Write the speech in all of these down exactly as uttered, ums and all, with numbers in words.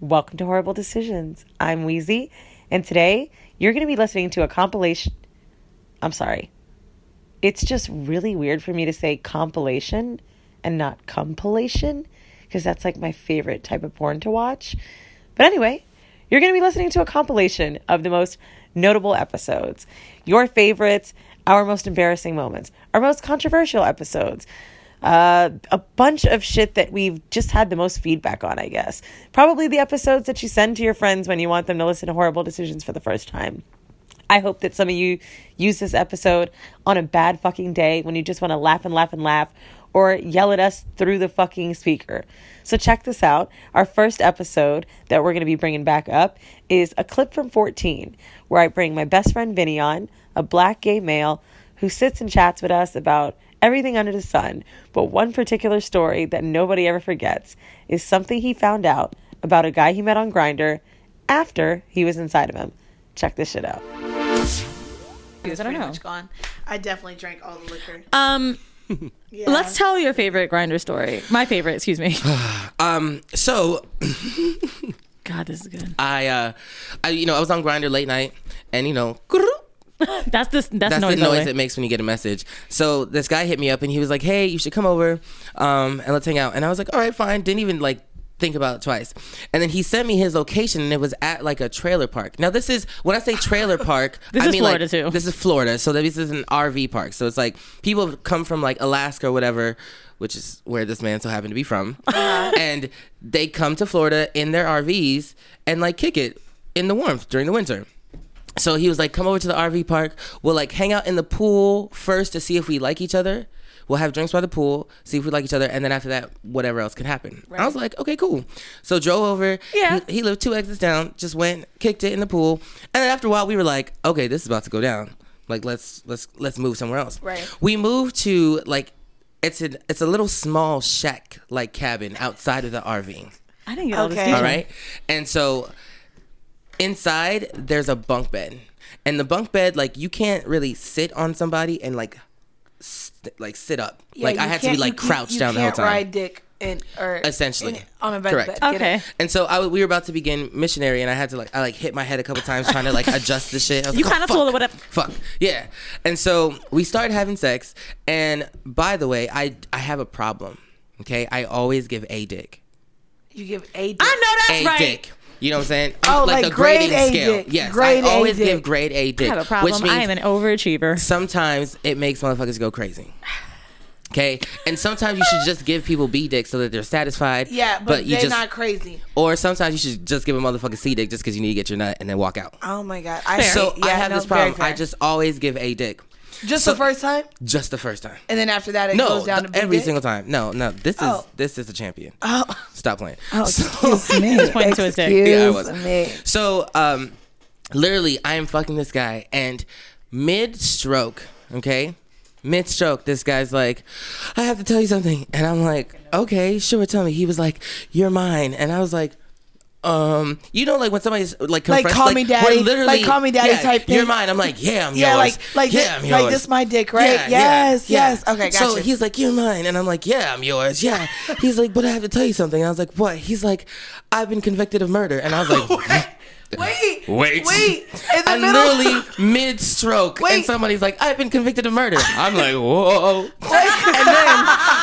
Welcome to Horrible Decisions. I'm Wheezy, and today you're going to be listening to a compilation. I'm sorry. It's just really weird for me to say compilation and not compilation, because that's like my favorite type of porn to watch. But anyway, you're going to be listening to a compilation of the most notable episodes, your favorites, our most embarrassing moments, our most controversial episodes, uh, a bunch of shit that we've just had the most feedback on, I guess. Probably the episodes that you send to your friends when you want them to listen to Horrible Decisions for the first time. I hope that some of you use this episode on a bad fucking day when you just want to laugh and laugh and laugh or yell at us through the fucking speaker. So check this out. Our first episode that we're going to be bringing back up is a clip from fourteen, where I bring my best friend Vinny on, a black gay male who sits and chats with us about everything under the sun. But one particular story that nobody ever forgets is something he found out about a guy he met on Grindr after he was inside of him. Check this shit out. I don't know. Gone. I definitely drank all the liquor. Um, yeah. Let's tell your favorite Grindr story. My favorite, excuse me. um, so God, this is good. I, uh, I, you know, I was on Grindr late night, and you know, that's the that's, that's noise the noise it makes when you get a message. So this guy hit me up, and he was like, "Hey, you should come over, um, and let's hang out." And I was like, "All right, fine." Didn't even like think about it twice. And then he sent me his location, and it was at like a trailer park. Now this is, when I say trailer park, this I is mean Florida like, too. This is Florida, so this is an R V park. So it's like people come from like Alaska or whatever, which is where this man so happened to be from, and they come to Florida in their R Vs and like kick it in the warmth during the winter. So he was like, "Come over to the R V park. We'll like hang out in the pool first to see if we like each other. We'll have drinks by the pool, see if we like each other, and then after that, whatever else can happen." Right. I was like, "Okay, cool." So drove over. Yeah. He, he lived two exits down. Just went, kicked it in the pool, and then after a while, we were like, "Okay, this is about to go down. Like, let's let's let's move somewhere else." Right. We moved to like, it's a it's a little small shack like cabin outside of the R V. I didn't get all this Okay. detail. All right, and so inside there's a bunk bed, and the bunk bed, like, you can't really sit on somebody and like st- like sit up. Yeah, like I you had to be can't- like you- crouched you down the whole can't time. ride dick in, or Essentially. in, on a bed. Correct. bed. Get Okay. it? And so I, w- we were about to begin missionary, and I had to like I like hit my head a couple times trying to like adjust the shit. I was You like, kind oh, of told her fuck, what up. fuck yeah. And so we started having sex, and by the way, I I have a problem. Okay, I always give a dick. You give a dick. I know that's A right. dick. You know what I'm saying? Oh, like, like the grading grade A scale. dick. Yes, Grade I A always dick. give grade A I dick. have a problem. Which means I am an overachiever. sometimes it makes motherfuckers go crazy. Okay, and sometimes you should just give people B dick so that they're satisfied. Yeah, but, you they're just, not crazy. Or sometimes you should just give a motherfucker C dick just because you need to get your nut and then walk out. Oh my god. I Fair. So yeah, I have no, this very problem. I fair. just always give a dick, just so- the first time, just the first time. and then after that it No, goes down th- to big every dick? single time. No, no. This is Oh. this is a champion. Oh, Stop playing. oh So- excuse me. Just pointing to his dick. Excuse Yeah, I was. me. So, um, literally, I am fucking this guy, and mid-stroke, okay, mid-stroke, this guy's like, "I have to tell you something," and I'm like, "Okay, sure, tell me." He was like, "You're mine," and I was like, um, you know, like when somebody's like, Like, confronts- call me daddy, we're literally, like, call me daddy yeah, type thing. You're mine. I'm like, yeah, I'm Yeah, yours. like like yeah, this, I'm yours. like this my dick, right? Yeah, yeah, yes, yeah. yes. Okay, gotcha. So he's like, "You're mine," and I'm like, "Yeah, I'm yours." Yeah. He's like, "But I have to tell you something." And I was like, "What?" He's like, "I've been convicted of murder," and I was like. wait, Wait. wait. In the I'm middle, literally mid-stroke, and Wait. somebody's like, "I've been convicted of murder." I'm like, "Whoa!" Wait. And then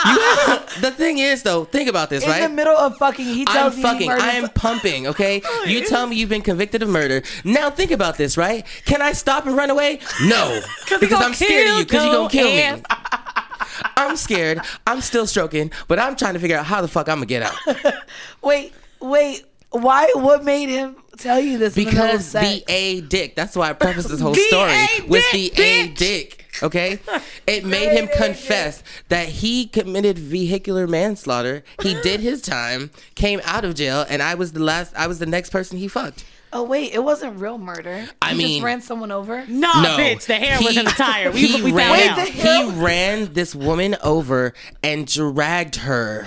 you, the thing is, though, think about this, in right? the middle of fucking, he I'm tells me he fucking. murdered I am pumping. Okay, you tell me you've been convicted of murder. Now think about this, right? Can I stop and run away? No, because gonna I'm scared of you. Because you're kill gonna kill your me. I'm scared. I'm still stroking, but I'm trying to figure out how the fuck I'm gonna get out. Wait, wait. Why? What made him tell you this? in the middle of Because sex? the A dick. That's why I prefaced this whole The story A with dick, the A bitch. dick. Okay, it made him A dick. confess that he committed vehicular manslaughter. He did his time, came out of jail, and I was the last. I was the next person he fucked. Oh wait, it wasn't real murder. I You mean- just ran someone over. No, No, bitch, the hair was he- in the tire. We, he we found ran, out. Wait, the hair- He ran this woman over and dragged her.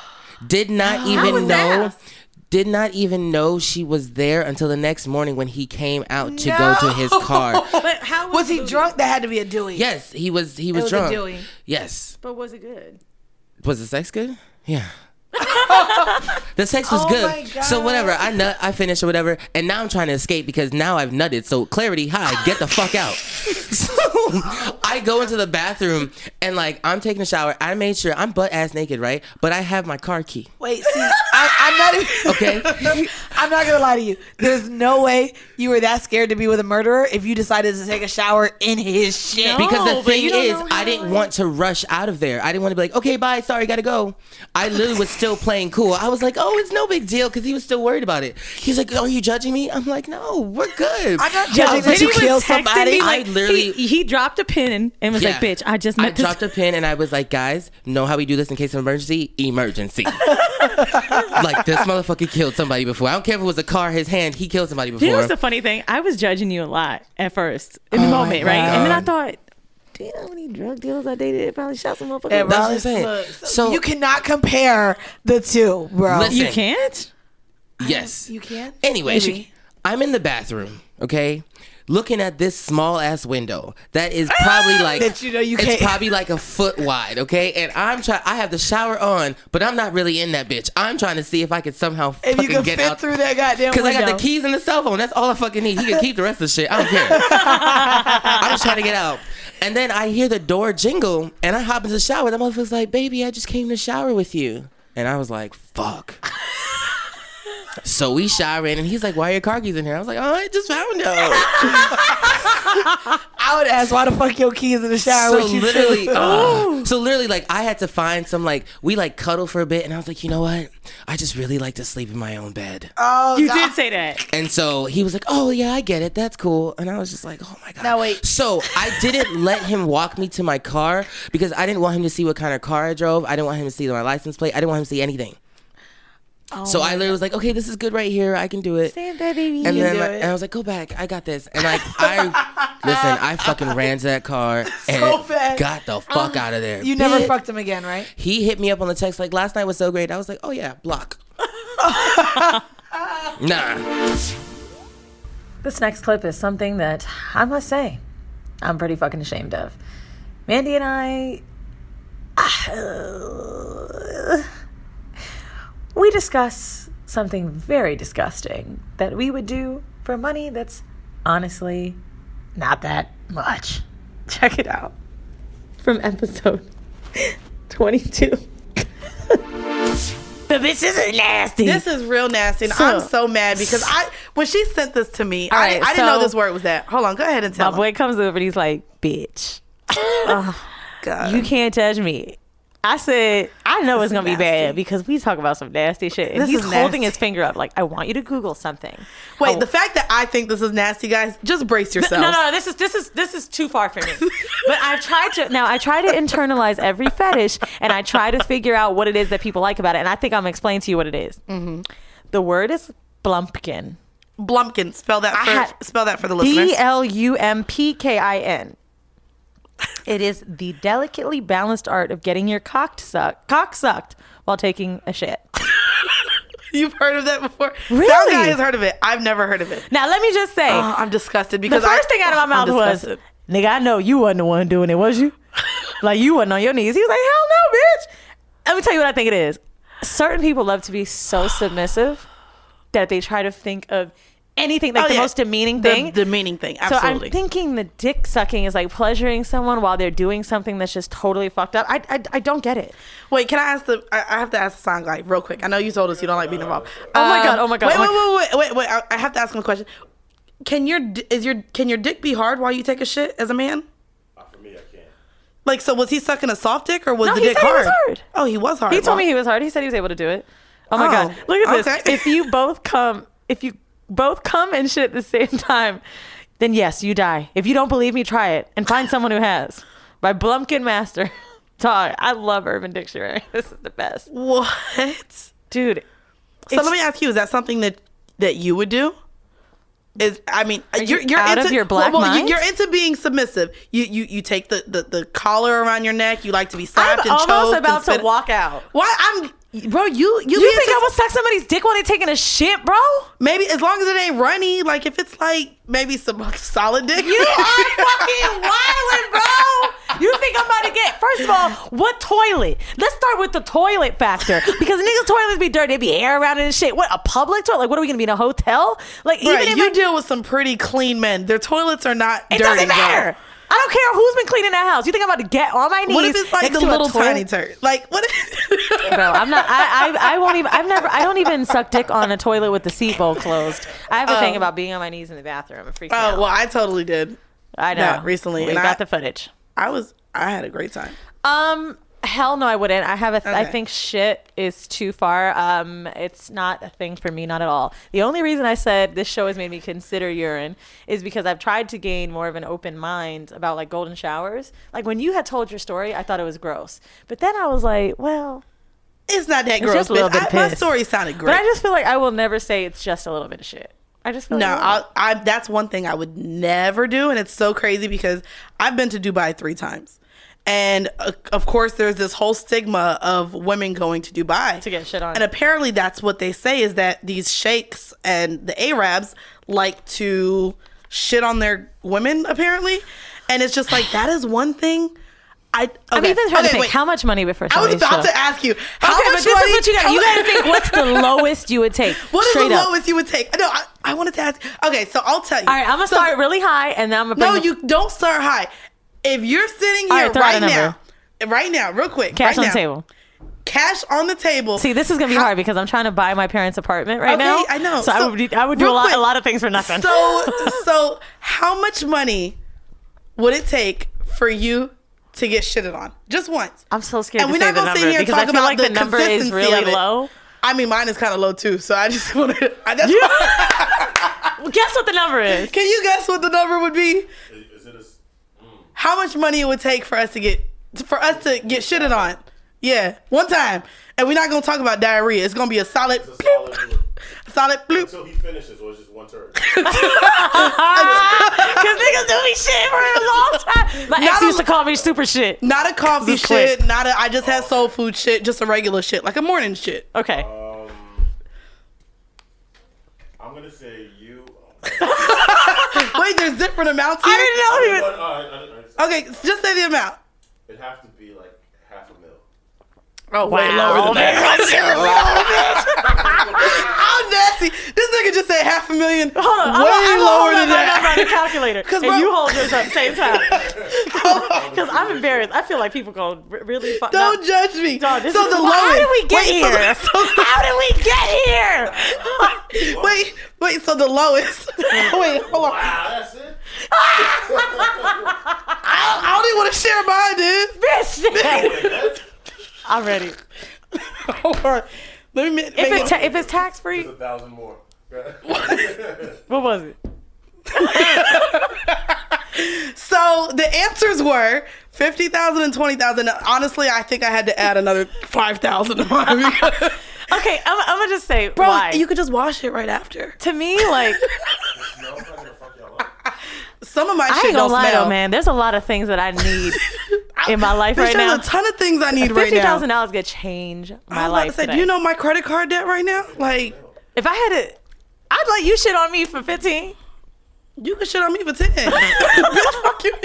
Did not How even was know. that? Did not even know she was there until the next morning when he came out to go to his car. But how Was he the movie? drunk? That had to be a Dewey. Yes, he was. He was was a drunk. Dewey. Yes. But was it good? Was the sex good? Yeah. The sex was Oh my good. God. So whatever, I nut, I finished or whatever, and now I'm trying to escape because now I've nutted. So clarity, hi, get the fuck out. So I go into the bathroom and like I'm taking a shower. I made sure I'm butt ass naked, right? But I have my car key. Wait, see, I, I'm not even. Okay. I'm not gonna lie to you. There's no way you were that scared to be with a murderer if you decided to take a shower in his shit. No. Because the but thing you don't is, know I how didn't it- want to rush out of there. I didn't want to be like, okay, bye, sorry, gotta go. I literally was still playing cool. I was like, oh, it's no big deal, because he was still worried about it. He's like, are you judging me? I'm like, no, we're good. I'm not I judging was that like, you He was killed texting somebody. me I like, literally- he, he dropped a pin and was Yeah. like, bitch, I just I met this. dropped a pin and I was like, guys, know how we do this in case of emergency? Emergency. Like, this motherfucker killed somebody before. I don't care if it was a car, his hand, he killed somebody before. You know what's the funny thing? I was judging you a lot at first in the Oh moment, my right? And then I God. thought, do you know how many drug dealers I dated? It probably shot some motherfuckers. Yeah, That's bro, what I'm saying. look, So- you cannot compare the two, bro. Listen. You can't? Yes. You can? Anyway, Maybe. I'm in the bathroom, okay? Looking at this small ass window that is probably like That you know you it's can't- probably like a foot wide, okay? And I'm trying. I have the shower on, but I'm not really in that bitch. I'm trying to see if I could somehow If fucking you can get fit out through that goddamn because window. I got the keys and the cell phone. That's all I fucking need. He can keep the rest of the shit. I don't care. I'm just trying to get out. And then I hear the door jingle, and I hop into the shower. That motherfucker's like, "Baby, I just came to shower with you," and I was like, "Fuck." So we shower in, and he's like, "Why are your car keys in here?" I was like, "Oh, I just found them." I would ask, why the fuck your keys in the shower So with you literally, too? uh, so literally, like I had to find some like we like cuddle for a bit, and I was like, you know what? I just really like to sleep in my own bed. Oh, You God. did say that. And so he was like, "Oh yeah, I get it. That's cool." And I was just like, "Oh my god." Now, wait. So I didn't let him walk me to my car because I didn't want him to see what kind of car I drove. I didn't want him to see my license plate. I didn't want him to see anything. Oh so my I literally was like, "Okay, this is good right here. I can do it." Say that, baby. And You then do like, it. and I was like, "Go back. I got this." And like I listen, I fucking ran to that car and So fast. got the fuck out of there. You never Bitch. fucked him again, right? He hit me up on the text like, "Last night was so great." I was like, "Oh yeah, block." Nah. This next clip is something that I must say I'm pretty fucking ashamed of. Mandy and I, uh, we discuss something very disgusting that we would do for money that's honestly not that much. Check it out from episode twenty-two. The bitches are nasty. This is real nasty, and So- I'm so mad because I when she sent this to me, All I, right, I didn't know so- this word was that. Hold on, go ahead and My tell me. boy comes over and he's like, bitch, God. you can't touch me. I said, I know it's is going to be nasty. bad because we talk about some nasty shit. And This he's is holding nasty. his finger up like, I want you to Google something. Wait, Oh, the fact that I think this is nasty, guys, just brace yourself. no, no, no, this is this is this is too far for me. But I've tried to now. I try to internalize every fetish, and I try to figure out what it is that people like about it. And I think I'm gonna explain to you what it is. Mm-hmm. The word is blumpkin. Blumpkin, spell that I for had- spell that for the listeners. B L U M P K I N. It is the delicately balanced art of getting your cock sucked, cock sucked while taking a shit. You've heard of that before? Really? Sound guy has heard of it. I've never heard of it. Now let me just say, Oh, I'm disgusted the because first I, thing out of my I'm mouth was, disgusted. "Nigga, I know you wasn't the one doing it, was you? Like you wasn't on your knees." He was like, "Hell no, bitch." Let me tell you what I think it is. Certain people love to be so submissive that they try to think of anything, like Oh, the yeah. most demeaning The- thing. The demeaning thing, So absolutely. I'm thinking the dick sucking is like pleasuring someone while they're doing something that's just totally fucked up. I, I, I don't get it. Wait, can I ask the? I, I have to ask the sound guy real quick. I know you told us you don't like being involved. Oh my Um, God, oh my God, Wait, oh my wait, wait, wait, wait, wait. I, I have to ask him a question. Can your di- is your can your dick be hard while you take a shit as a man? For me, I can't. Like, so was he sucking a soft dick or was No, the he dick said he hard? was hard. Oh, he was hard. He told Well, me he was hard. He said he was able to do it. Oh my Oh, God. Look at this. okay. If you both come, if you both come and shit at the same time, then yes, you die. If you don't believe me, try it and find someone who has. By Blumpkin Master. Dog, I love Urban Dictionary. This is the best. What? Dude. So let me ask you: is that something that that you would do? Is I mean, you you're, you're out into, of your black well, well, you- mind? You're into being submissive. You you you take the, the, the collar around your neck. You like to be slapped I'm and choked. almost and about to spit- walk out. Why I'm bro? You you, You be think into- I would suck somebody's dick while they taking a shit, bro? maybe as long as it ain't runny? Like if it's like maybe some solid dick. You are fucking wildin', bro. You think I'm about to get, first of all, what toilet? Let's start with the toilet factor. Because niggas' toilets be dirty. They be air around it and shit. What, a public toilet? Like, what are we going to be in a hotel? Like, even Right, if you I, deal with some pretty clean men. Their toilets are not it dirty. doesn't girl. matter. I don't care who's been cleaning that house. You think I'm about to get on my knees? What if it's like next the to a little toilet? tiny turd? Like what? If- Bro, I'm not. I, I I won't even. I've never. I don't even suck dick on a toilet with the seat bowl closed. I have a thing about being on my knees in the bathroom. It freaks me Oh out. well, I totally did. I know. that recently, we and got I- the footage. I was. I had a great time. Um, hell no, I wouldn't. I have a. Th- I Okay. think shit is too far. Um, it's not a thing for me, not at all. The only reason I said this show has made me consider urine is because I've tried to gain more of an open mind about like golden showers. Like when you had told your story, I thought it was gross, but then I was like, well. It's not that It's gross, just a little but bit I, my piss. story sounded great. But I just feel like I will never say it's just a little bit of shit. I just feel No, like I, I, that's one thing I would never do, and it's so crazy because I've been to Dubai three times, and uh, of course there's this whole stigma of women going to Dubai to get shit on. and apparently that's what they say is that these sheikhs and the Arabs like to shit on their women apparently, and it's just like that is one thing. I okay. I'm even trying okay, to think wait. how much money before I was somebody's about show? to ask you how Okay, much but this money, is what you got. how You mu- got to think what's the lowest you would take. What is straight the up. lowest you would take? No, I, I wanted to ask. Okay, so I'll tell you. All right, I'm gonna So- start really high, and then I'm gonna bring No, the- you don't start high. If you're sitting All here right, throw out right a now, number. right now, real quick, cash right on now, the table. cash on the table. See, this is gonna be How- hard because I'm trying to buy my parents' apartment right Okay, now. I know. So, I So, would I would do a real lot quick. a lot of things for nothing. So, so how much money would it take for you to get shitted on just once? I'm so scared And to we're say not the gonna sit number here and because I talk feel about like the the number is consistency really of it. low. I mean, mine is kind of low too. So I just want to. That's Well, guess what the number is? Can you guess what the number would be? Is it a s- How much money it would take for us to get for us to get shitted on? Yeah, one time, and we're not gonna talk about diarrhea. It's gonna be a solid, it's a solid bloop, a solid bloop. until he finishes, or it's just one turn. Because niggas do me shit for a long time. My ex Not a- used to call me super shit. Not a coffee This is quick. shit. Not a. I just had soul food shit. Just a regular shit, like a morning shit. Okay. Um, I'm gonna say you. Wait, there's different amounts here. I didn't know he was. But, uh, I- I- I- Okay, just say the amount. It'd have to be like half a mil. Oh, way Wow, lower than man. that. How nasty! This nigga just said half a million. Hold on, I'm way gonna- I'm gonna lower hold than my number on the that. calculator. 'Cause, and bro- you hold yours at the same time. Because I'm embarrassed. I feel like people go r- really fuck Don't up. judge me. Dog, this so is- the well, lowest. how did we get wait, so here? the- so How did we get here? the- wait, wait. So the lowest. wait, hold on. Wow, that's it. I, I don't even want to share mine, dude. Bitch. I'm ready. Hold on. Let me ma- If make it's it. ta- if it's tax free, It's a thousand more. what was it? So the answers were fifty thousand and twenty thousand. Honestly, I think I had to add another five thousand to mine. because- Okay, I'm, I'm gonna just say, Bro, why? you could just wash it right after. to me, like, No, I'm not gonna fuck y'all up. Some of my I shit ain't don't gonna lie smell. though, man. There's a lot of things that I need in my life Bitch, right now. There's a ton of things I need right Fifty now. thousand dollars could change my I was about life. to say, today. do you know my credit card debt right now? Like, If I had to, I'd let you shit on me for fifteen. you can shit on me for ten. Bitch, fuck you.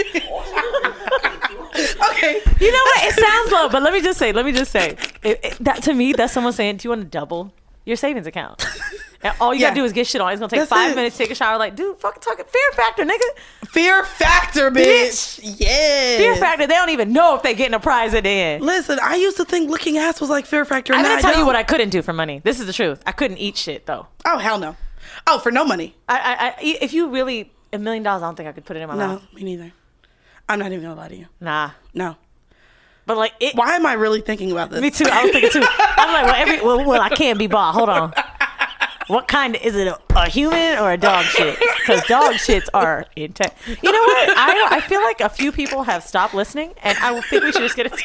Okay. You know what? It sounds low, but let me just say, let me just say, it, it, that to me, that's someone saying, "Do you want to double your savings account?" And all you Yeah. gotta do is get shit on. It's gonna take That's five it. minutes to take a shower. Like, dude, fucking talking fear factor, nigga. Fear factor, bitch. Yeah. Fear factor. They don't even know if they getting a prize at the end. Listen, I used to think looking ass was like fear factor. I'm and gonna now tell I you don't. what I couldn't do for money. This is the truth. I couldn't eat shit though. Oh, hell no. Oh, for no money. I, I, I if you really a million dollars, I don't think I could put it in my No, mouth. me neither. I'm not even gonna lie to you. Nah. No. But like it. Why am I really thinking about this? Me too. I was thinking too. I'm like, well, every well, well I can't be bought. Hold on. What kind is it? A, a human or a dog shit? Because dog shits are intense. You know what? I don't, I feel like a few people have stopped listening, and I think we should just get it.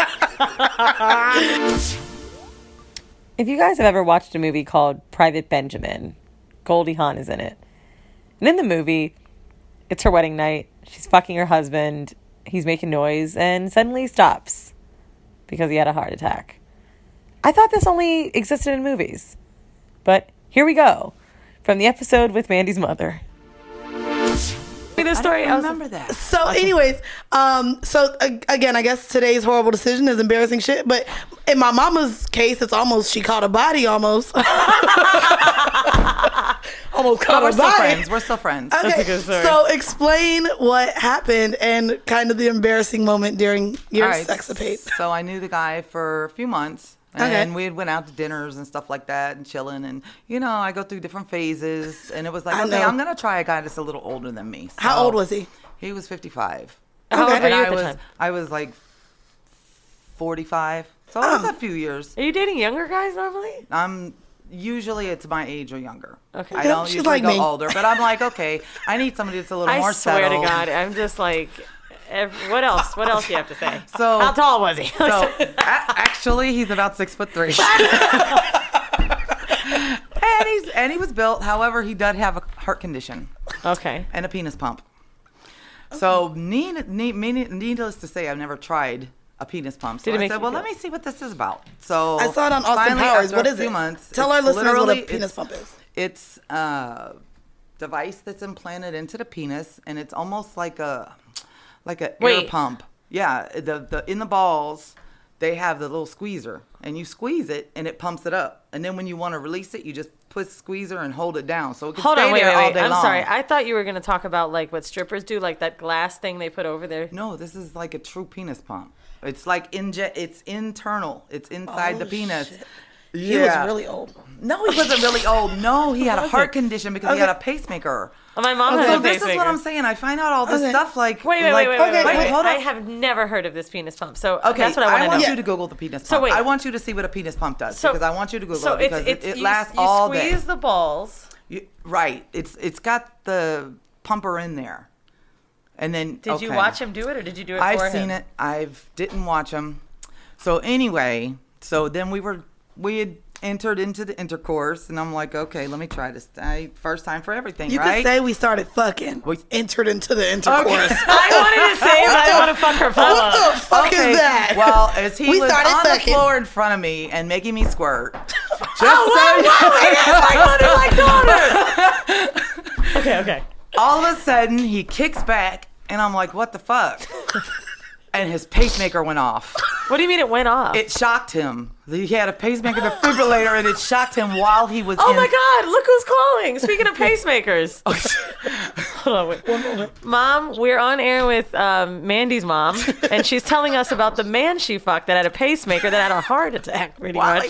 If you guys have ever watched a movie called Private Benjamin, Goldie Hawn is in it. And in the movie, it's her wedding night. She's fucking her husband. He's making noise and suddenly stops because he had a heart attack. I thought this only existed in movies. But here we go from the episode with Mandy's mother. We me this story? I I was- remember that. So, anyways, um, so uh, again, I guess today's horrible decision is embarrassing shit. But in my mama's case, it's almost she caught a body almost. almost But caught we're a still body. friends. We're still friends. Okay, a good story. so explain what happened and kind of the embarrassing moment during your All right, sexapade. So I knew the guy for a few months. Okay. And we had went out to dinners and stuff like that and chilling. And, you know, I go through different phases. And it was like, I okay, know. I'm going to try a guy that's a little older than me. How So old was he? He was fifty-five. How old Okay. were you And at I the was, time? I was like forty-five. So it was Oh. a few years. Are you dating younger guys normally? I'm usually it's my age or younger. Okay. I Yeah, don't she's usually like go me. older, but I'm like, okay, I need somebody that's a little I more swear settled. to God, I'm just like, ev- what else? What else do you have to say? So- how tall was he? So a- actually, he's about six foot three. and he's and he was built. However, he did have a heart condition okay. and a penis pump. So need, need, need, needless to say, I've never tried a penis pump. So Did it I make said, you well, feel- let me see what this is about. So I saw it on Austin finally, Powers. after What a is few it? Months, Tell our it's listeners what a literally- penis it's- pump is. It's a device that's implanted into the penis, and it's almost like a like a air Wait. pump. Yeah, the the in the balls, they have the little squeezer, and you squeeze it, and it pumps it up. And then when you want to release it, you just put squeezer and hold it down, so it can Hold stay on, wait, there wait, all wait. day I'm long. sorry. I thought you were going to talk about like what strippers do, like that glass thing they put over there. No, this is like a true penis pump. It's like inje- It's internal. It's inside the Oh, penis. shit. He was really old. No, he wasn't really old. No, he had a was heart it? condition because he had a pacemaker. Oh, my mom Okay. has So a this is pacemaker. what I'm saying. I find out all this Okay. stuff like Wait, wait, like, wait, wait, Okay, wait, wait, wait, hold I on. have never heard of this penis pump. So Okay, that's what I want want to know. you to Google the penis pump. So wait. I want you to see what a penis pump does So- because I want you to Google So it it's because it's it, it you, lasts you all day. squeeze the balls. You- right. It's it's got the pumper in there, and then Did you okay. watch him do it, or did you do it I've for seen him? it. I've didn't watch him. So anyway, so then we were we had entered into the intercourse, and I'm like, okay, let me try this. I, first time for everything, You right? could say we started fucking. We- entered into the intercourse. I wanted to say, but I don't want to fuck her What follow. the fuck Okay, is that? Well, as he We was started on fucking. the floor in front of me and making me squirt, just so Okay, okay. all of a sudden he kicks back, and I'm like, what the fuck? And his pacemaker went off. What do you mean it went off? It shocked him. He had a pacemaker defibrillator, and it shocked him while he was oh in. my God! Look who's calling. Speaking of pacemakers. Hold on, wait. One moment. Mom, we're on air with um, Mandy's mom, and she's telling us about the man she fucked that had a pacemaker that had a heart attack. Pretty much.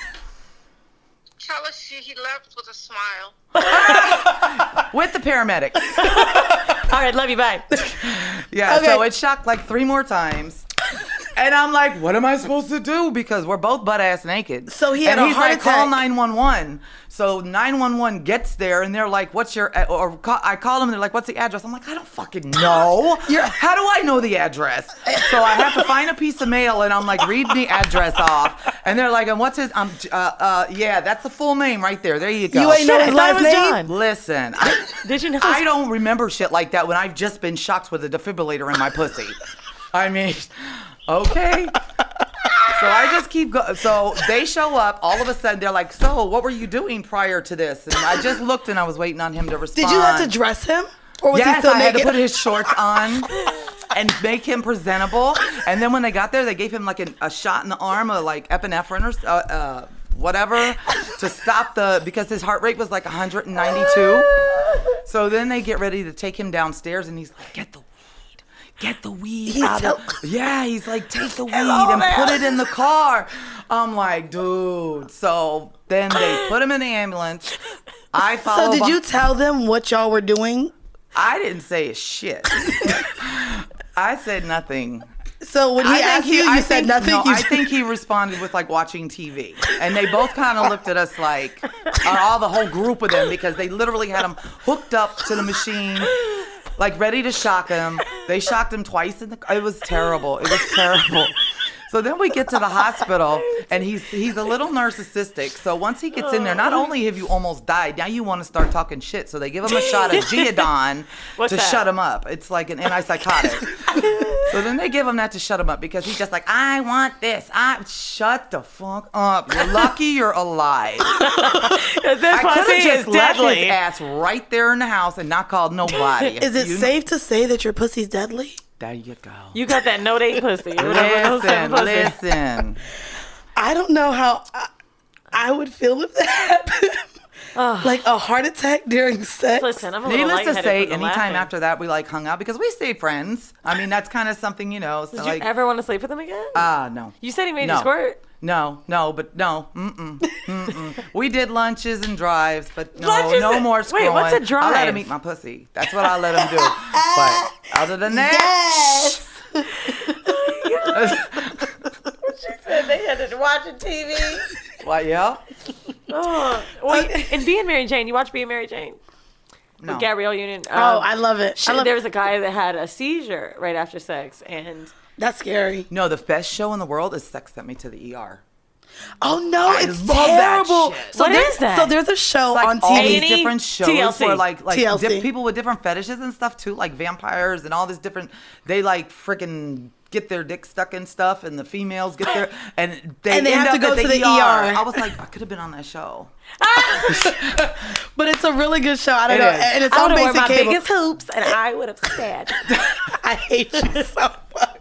Tell us she, he left with a smile. With the paramedics. All right, love you. Bye. Yeah, Okay. so it shocked like three more times. And I'm like, what am I supposed to do? Because we're both butt ass naked. So he had and a he's heart like, call attack. nine one one. So nine one one gets there, and they're like, what's your, a- or call, I call them, and they're like, what's the address? I'm like, I don't fucking know. How do I know the address? So I have to find a piece of mail, and I'm like, read the address off. And they're like, and what's his, um, uh, uh, yeah, that's the full name right there. There you go. You ain't know Shit, I his thought it last was name? John. Listen, I, Did you know? I don't remember shit like that when I've just been shocked with a defibrillator in my pussy. I mean, okay. So I just keep going. So they show up. All of a sudden, they're like, so what were you doing prior to this? And I just looked, and I was waiting on him to respond. Did you have to dress him? Or was he Yes, still I had naked? to put his shorts on and make him presentable. And then when they got there, they gave him like an, a shot in the arm of like epinephrine or uh, uh, whatever to stop the, because his heart rate was like one ninety-two. So then they get ready to take him downstairs, and he's like, get the weed. Get the weed He's out of, tell- yeah, he's like, take the weed Hello, and man. put it in the car. I'm like, dude. So then they put him in the ambulance. I So followed. did beh- you tell them what y'all were doing? I didn't say a shit. I said nothing. So when he I asked think you, you I said think- nothing? No, You I just- think he responded with like watching T V, and they both kind of looked at us like, or all the whole group of them, because they literally had him hooked up to the machine, like ready to shock him. They shocked him twice in the. It was terrible. It was terrible. So then we get to the hospital, and he's he's a little narcissistic. So once he gets in there, not only have you almost died, now you want to start talking shit. So they give him a shot of Geodon What's to that? shut him up. It's like an antipsychotic. So then they give him that to shut him up because he's just like, I want this. I shut the fuck up. You're lucky you're alive. This I could pussy have is just left deadly. his ass right there in the house and not called nobody. Is it You- safe to say that your pussy's deadly? There you go. You got that no date pussy. or whatever, no Listen, seven pussy. listen. I don't know how I, I would feel if that happened. Like a heart attack during sex. Listen, I'm a little Needless to lightheaded say, from the anytime laughing. after that, we like hung out because we stayed friends. I mean, that's kind of something, you know. So Did like, you ever want to sleep with him again? ah, no. You said he made no. you squirt. No, no, but no, mm-mm, mm-mm. We did lunches and drives, but no, Lunches no and- more wait, screwing. what's a I let drive? him eat my pussy. That's what I let him do. But other than that, Yes. She said they had to watch T V. what? Yeah, Oh, wait, and Being Mary Jane. You watch Being Mary Jane? no. With Gabrielle Union. Oh, Um, I love it. she- I love there was a guy that had a seizure right after sex, and That's scary. No, the best show in the world is Sex Sent Me to the E R. Oh no, I it's love that terrible. shit. So What there's, is that? So there's a show Like on all T V. these A and E, different shows T L C. where like like T L C. diff- people with different fetishes and stuff too, like vampires and all this different. They like freaking get their dick stuck in stuff, and the females get their and they And they end have up to go at the to the E R. E R. I was like, I could have been on that show. But it's a really good show. I don't It know, is. and it's I on would have worn basic my cable. biggest hoops, and I would have said. I hate you so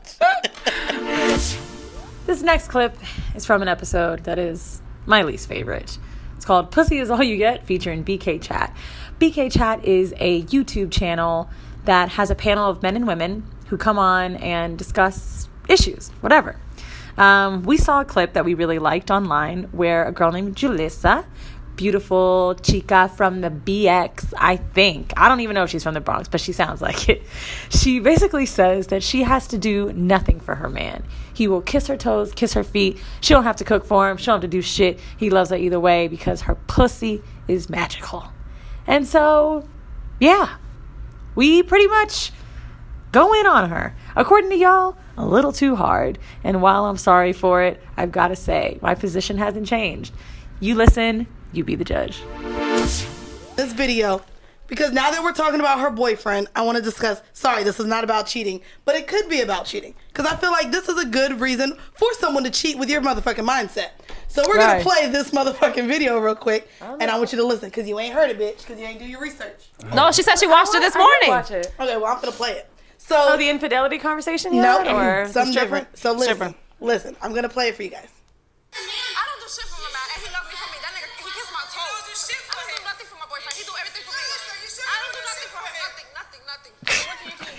much. This next clip is from an episode that is my least favorite. It's called Pussy Is All You Get, featuring B K Chat. B K Chat is a YouTube channel that has a panel of men and women who come on and discuss issues, whatever. Um, we saw a clip that we really liked online where a girl named Julissa, beautiful chica from the B X, I think. I don't even know if she's from the Bronx, but she sounds like it. She basically says that she has to do nothing for her man. He will kiss her toes, kiss her feet. She don't have to cook for him. She don't have to do shit. He loves her either way because her pussy is magical. And so, yeah, we pretty much go in on her. According to y'all, a little too hard. And while I'm sorry for it, I've got to say, my position hasn't changed. You listen, you be the judge. This video, because now that we're talking about her boyfriend, I want to discuss. Sorry, this is not about cheating, but it could be about cheating because I feel like this is a good reason for someone to cheat with your motherfucking mindset. So we're Right. gonna play this motherfucking video real quick, and I want you to listen because you ain't heard it, bitch, because you ain't do your research. No, she said she watched it this I did morning. watch it. Okay, well I'm gonna play it. So Oh, the infidelity conversation you no, had, or something the stripper? different. So listen, Stripper. listen, I'm gonna play it for you guys. I don't do shit for my man, and he love me for me. That nigga, he kiss my toes. I don't do shit for him. I don't do nothing for my boyfriend. He do everything for me. I don't do nothing for him. Nothing, nothing, nothing. What do you do?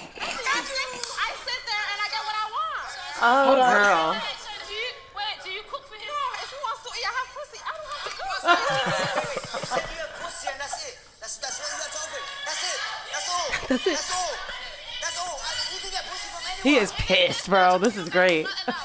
I sit there and I get what I want. Oh, Hold on. girl. Do you, wait, do you cook for him? No, if he wants to eat, I have pussy. I don't have to cook. Pussy and that's it. That's that's what you got to offer. That's it. That's all. That's it. That's all. That's all. I- You can get pussy from anyone. He is pissed, bro. This is great.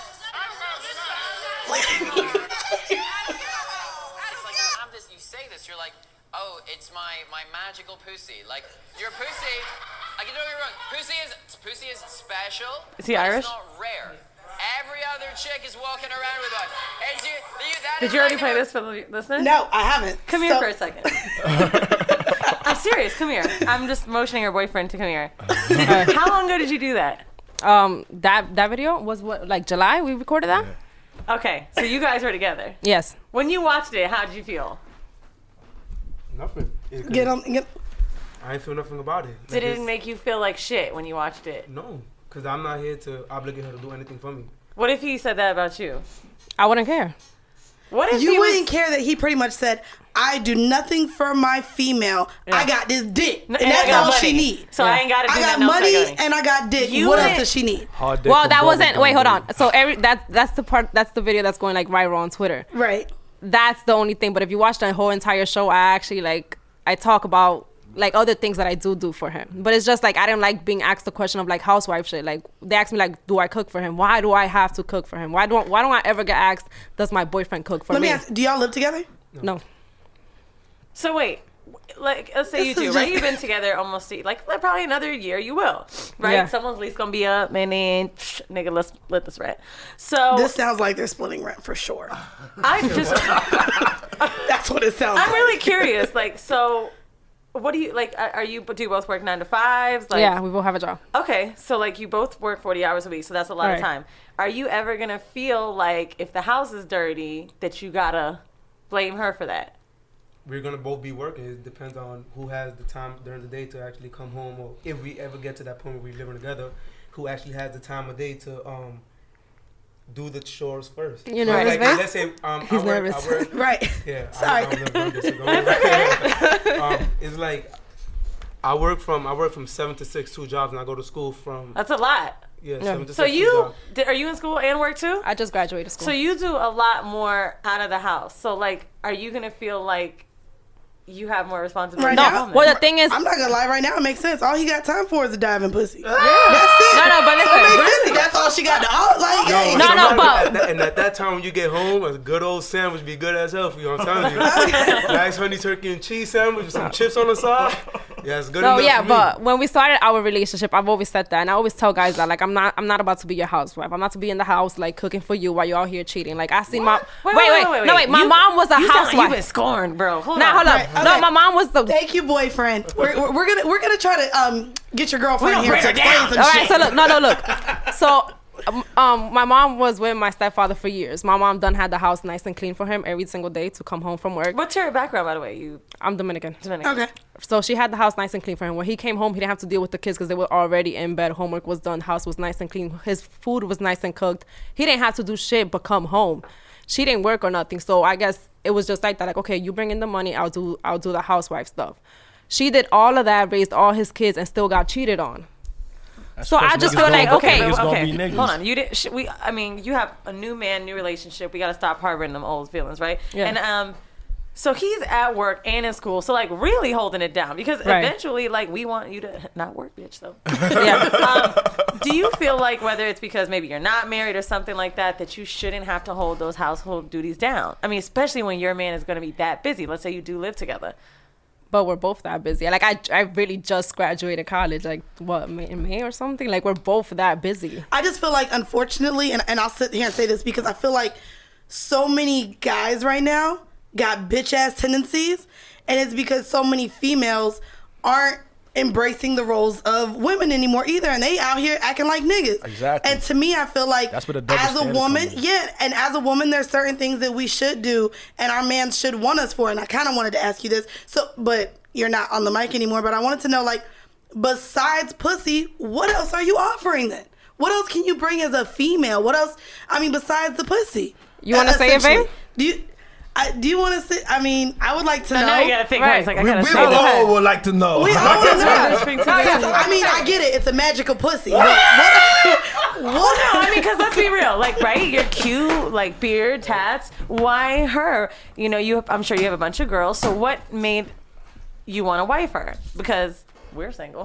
Have this, you say this, you're like, oh, it's my my magical pussy. Like your pussy, I can don't get me wrong. Pussy is pussy is special. Is he but Irish? It's not rare. Every other chick is walking around with one. And you, you, that Did is you already like play the- this for the listeners? No, I haven't. Come here So- for a second. I'm serious. Come here. I'm just motioning her boyfriend to come here. How long ago did you do that? Um, that that video was what, like July? We recorded that. Okay, so you guys were together. Yes. When you watched it, how did you feel? Nothing. It- Get on. Get, I ain't feel nothing about it. Did Like, it it's- make you feel like shit when you watched it? No, because I'm not here to obligate her to do anything for me. What if he said that about you? I wouldn't care. What if you he was- wouldn't care that he pretty much said, "I do nothing for my female. I got this dick, No, and I that's got all she money. needs. So I ain't gotta do I got nothing else, I money got it. and I got dick. You what else wouldn't- does she need?" Hard dick Well, and that bubble wasn't. gum, Wait, hold baby. on. So every that that's the part. That's the video that's going like viral on Twitter. Right. That's the only thing. But if you watch the whole entire show, I actually like I talk about like other things that I do do for him. But it's just like I didn't like being asked the question of like housewife shit. Like they asked me like, do I cook for him? Why do I have to cook for him? Why don't Why don't I ever get asked? Does my boyfriend cook for Let me? me ask: do y'all live together? No. So wait, like let's say This you is two, just- right? You've been together almost like like, probably another year. You will, right? Yeah. Someone's lease gonna be up, and then psh, nigga, let's let this rent. So This sounds like they're splitting rent for sure. I'm just, That's what it sounds I'm like. really curious. Like, so what do you like? Are are you do you both work nine to fives? Like, yeah, we both have a job. Okay, so like you both work forty hours a week, so that's a lot Right. of time. Are you ever gonna feel like if the house is dirty that you gotta blame her for that? We're gonna both be working. It depends on who has the time during the day to actually come home, or if we ever get to that point where we're living together, who actually has the time of day to um do the chores first. You So, nervous, like, man? let's say um, He's I work, nervous. I work, Right. Yeah. Sorry. I, I'm nervous, so go um, it's like I work from I work from seven to six, two jobs, and I go to school from That's a lot. yeah, Yeah. seven to So six. two you jobs. did, are you in school and work too? I just graduated school. So you do a lot more out of the house. So like, are you gonna feel like you have more responsibility? Right at now? home well, then? the thing is, I'm not gonna lie. Right now, it makes sense. All he got time for is a diving pussy. Yeah. That's it. no, no, but So it listen. makes sense. That's all she got to all like. Yo, hey, No, no, sometimes but- at that, and at that time when you get home, a good old sandwich be good as hell for you. I'm telling you, nice honey turkey and cheese sandwich with some chips on the side. Yeah, it's good No, enough yeah, for me. but when we started our relationship, I've always said that, and I always tell guys that, like, I'm not, I'm not about to be your housewife. I'm not to be in the house like cooking for you while you're out here cheating. Like, I see my, Wait, wait, wait, no, wait, my You- mom was a you sound like housewife. You've been scorned, bro. Hold Nah, on. hold up. Right, No, okay. my mom was the. Thank you, boyfriend. We're, we're, we're gonna we're gonna try to um get your girlfriend We're here gonna to break her explain down. some All right, shit. so look, no, no, look. So, um, um, my mom was with my stepfather for years. My mom done had the house nice and clean for him every single day to come home from work. What's your background, by the way? You I'm Dominican. Dominican. Okay. So she had the house nice and clean for him. When he came home, he didn't have to deal with the kids because they were already in bed. Homework was done. House was nice and clean. His food was nice and cooked. He didn't have to do shit but come home. She didn't work or nothing. So I guess it was just like that. Like, okay, you bring in the money. I'll do. I'll do the housewife stuff. She did all of that, raised all his kids, and still got cheated on. So I just feel like, okay, Niggas gonna okay, be niggas. hold on. You did. Sh- we. I mean, you have a new man, new relationship. We got to stop harboring them old feelings, right? Yeah. And um, so he's at work and in school, so like really holding it down because Right. eventually, like, we want you to not work, bitch. Though. yeah. um, do you feel like whether it's because maybe you're not married or something like that, that you shouldn't have to hold those household duties down? I mean, especially when your man is going to be that busy. Let's say you do live together. But we're both that busy. Like, I, I really just graduated college, like, what, May- in May or something? Like, we're both that busy. I just feel like, unfortunately, and, and I'll sit here and say this because I feel like so many guys right now got bitch ass tendencies, and it's because so many females aren't embracing the roles of women anymore either, and they out here acting like niggas. Exactly. And to me, I feel like That's where the double as a standard woman, comes in. yeah, and as a woman, there's certain things that we should do, and our man should want us for. And I kind of wanted to ask you this, so but you're not on the mic anymore. But I wanted to know, like, besides pussy, what else are you offering then? What else can you bring as a female? What else? I mean, besides the pussy. You wanna say it, Essentially. babe? Do you? I, do you want to say? I mean, I would like to know. Now you gotta think. Right. Right. Like, I We, gotta we say all that. would like to know. We all want to know. Speak to So, me. I mean, I get it. It's a magical pussy. But what? Well, no, I mean, because let's be real. Like, right? You're cute, like beard, tats. Why her? You know, you. I'm sure you have a bunch of girls. So what made you want to wife her? Because we're single.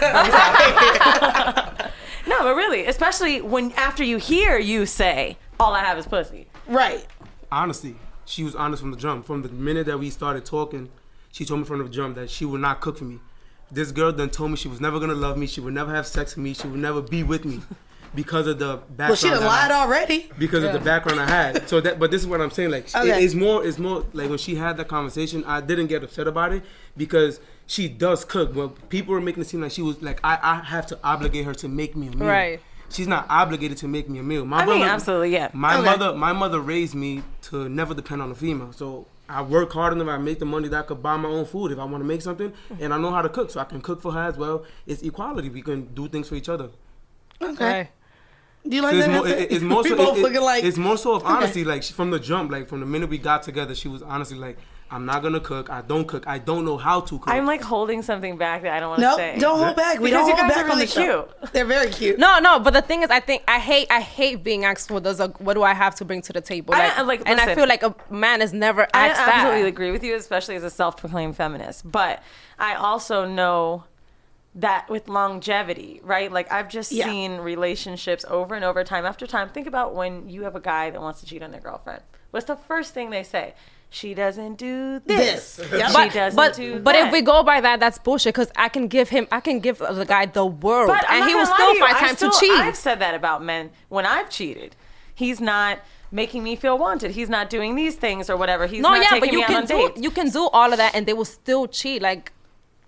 No, but really, especially when after you hear you say, "All I have is pussy." Right. Honestly, she was honest from the jump. From the minute that we started talking, she told me from the jump that she would not cook for me. This girl then told me she was never gonna love me. She would never have sex with me. She would never be with me because of the background. Well, she done that I lied had. already. Because of the background I had. So that, but this is what I'm saying. Like, it- Okay. it's more, it's more like when she had that conversation, I didn't get upset about it because she does cook. Well, people were making it seem like she was like, I, I have to obligate her to make me a meal. Right. She's not obligated to make me a meal. My I mean, mother- absolutely, yeah. My Okay. mother, my mother raised me to never depend on a female. So I work hard enough. I make the money that I could buy my own food if I want to make something, and I know how to cook, so I can cook for her as well. It's equality. We can do things for each other. Okay. Right. Do you like So it's that? more, answer? it- it's more we so, both it- looking like. it's more so of honesty. Like she, from the jump, like from the minute we got together, she was honestly like, "I'm not gonna cook. I don't cook. I don't know how to cook." I'm like holding something back that I don't want to No, say. don't hold back. We Because don't you hold guys back are on really the show. cute. They're very cute. No, no, but the thing is, I think I hate, I hate being asked what does a, what do I have to bring to the table, I- like, like, and I listen. feel like a man is never I asked absolutely that. agree with you, especially as a self-proclaimed feminist. But I also know that with longevity, right? Like I've just Yeah. seen relationships over and over, time after time. Think about when you have a guy that wants to cheat on their girlfriend. What's the first thing they say? She doesn't do this. This. Yep. She But, doesn't but, do but that. if we go by that, that's bullshit. Because I can give him, I can give the guy the world, But I'm and not he will gonna lie still to you, find I time still- to cheat. I've said that about men when I've cheated. He's not making me feel wanted. He's not doing these things or whatever. He's no, not yeah, taking but you me out can on do dates. you can do all of that, and they will still cheat. Like,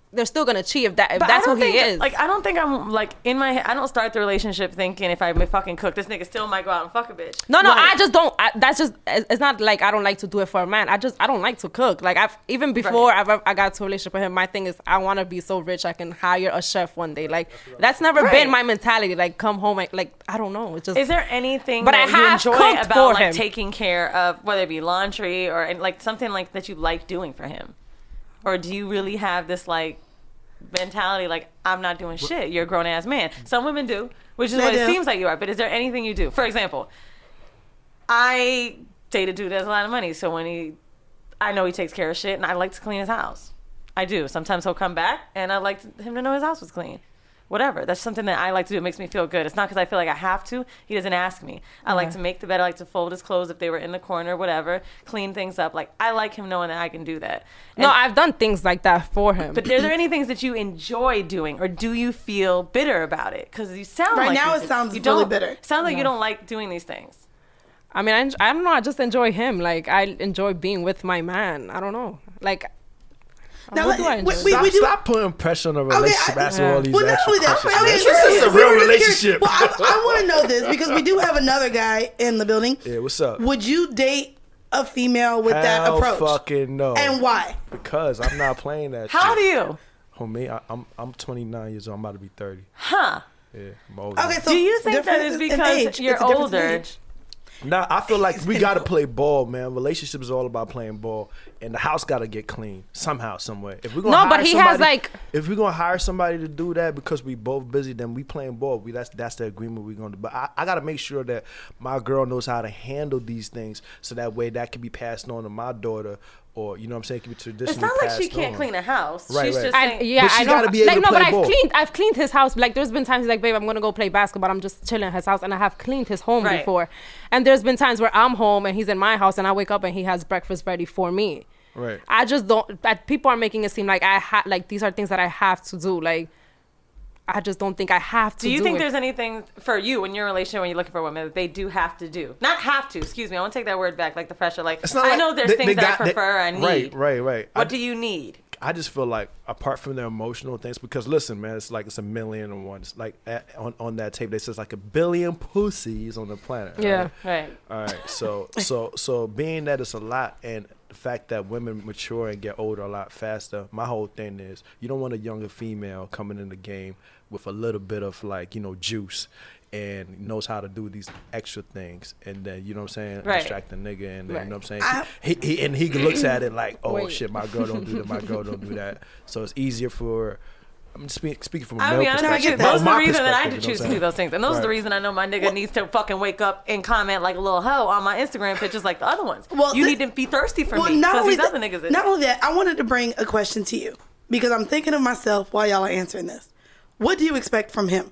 they're still gonna cheat if that if But that's I who don't he think, is. Like, I don't think I'm like in my head. I don't start the relationship thinking if I fucking cook, this nigga still might go out and fuck a bitch. No, no, Like, I just don't. I, that's just. It's not like I don't like to do it for a man. I just I don't like to cook. Like I've even before Right. I've ever- I got to a relationship with him. My thing is I want to be so rich I can hire a chef one day. Like that's never Right. been my mentality. Like come home, like, like I don't know. It's just. Is there anything But that I you have enjoy cooked about for like him. taking care of, whether it be laundry or and, like something like that you like doing for him, or do you really have this like mentality like I'm not doing shit? You're a grown ass man. Some women do, which is They what it do. seems like you are. But is there anything you do? For example, I date a dude that has a lot of money, so when he, I know he takes care of shit, and I like to clean his house. I do. Sometimes he'll come back, and I like to, him to know his house was clean. Whatever. That's something that I like to do. It makes me feel good. It's not because I feel like I have to. He doesn't ask me. I like to make the bed. I like to fold his clothes if they were in the corner, whatever. Clean things up. Like, I like him knowing that I can do that. And, no, I've done things like that for him. but are there any things that you enjoy doing, or do you feel bitter about it? Because you sound Right like now you it do. sounds you really don't- bitter. Sounds like you don't like doing these things. I mean, I, enj- I don't know. I just enjoy him. Like I enjoy being with my man. I don't know. Like. Now, what do I we- enjoy? we- Stop, we do- stop putting pressure on a relationship. I- asking all these Well, not extra only that, questions. okay, This we're is curious. a We're real really relationship. curious. Well, I, I want to know this because we do have another guy in the building. Yeah, what's up? Would you date a female with that Hell approach? fucking no. And why? Because I'm not playing that How shit. do you? Homie, I, I'm I'm twenty-nine years old. I'm about to be thirty. Huh? Yeah, I'm old. Okay, so Do you think that difference is in because age. you're It's a difference in older? age. Nah, I feel like we gotta play ball, man. Relationship is all about playing ball, and the house gotta get clean somehow, someway. If we're gonna No, hire but he somebody, has, like- if we're gonna hire somebody to do that because we both busy, then we playing ball. We that's that's the agreement we're gonna do. But I, I gotta make sure that my girl knows how to handle these things, so that way that can be passed on to my daughter, or you know what I'm saying, it can be traditionally It's not like she passed can't on. clean a house. Right, She's right. just I, saying, yeah, But she I know. gotta be able like to no, play but I've ball. cleaned. I've cleaned his house. Like there's been times he's like, babe, I'm gonna go play basketball. I'm just chilling at his house, and I have cleaned his home Right. before. And there's been times where I'm home and he's in my house, and I wake up and he has breakfast ready for me. Right. I just don't. That people are making it seem like I ha- like these are things that I have to do. Like I just don't think I have to. do you do think it. there's anything for you in your relationship when you're looking for a woman that they do have to do? Not have to. Excuse me. I want to take that word back. Like the pressure. Like It's not I like know there's they- things they that got- I they- prefer and need. Right, right, right. What I- do you need? I just feel like apart from the emotional things, because listen, man, it's like it's a million and one. It's like at, on on that tape, they says like a billion pussies on the planet. Yeah. Right. All right. So so so being that it's a lot, and the fact that women mature and get older a lot faster, my whole thing is you don't want a younger female coming in the game with a little bit of like you know juice and knows how to do these extra things, and then you know what I'm saying, Right. distract the nigga, and then, Right. you know what I'm saying, I- he, he and he looks at it like, oh Wait. shit, my girl don't do that, my girl don't do that. So it's easier for. I'm speak, speaking from a I'll male be honest with you. perspective. Those are from the my reason that I perspective, do you know choose what to I'm do those things. And those are the Right. reason I know my nigga needs to fucking wake up and comment like a little hoe on my Instagram pictures like the other ones. Well, you the- need to be thirsty for Well, me not because only these that, other niggas is. not only that, I wanted to bring a question to you because I'm thinking of myself while y'all are answering this. What do you expect from him?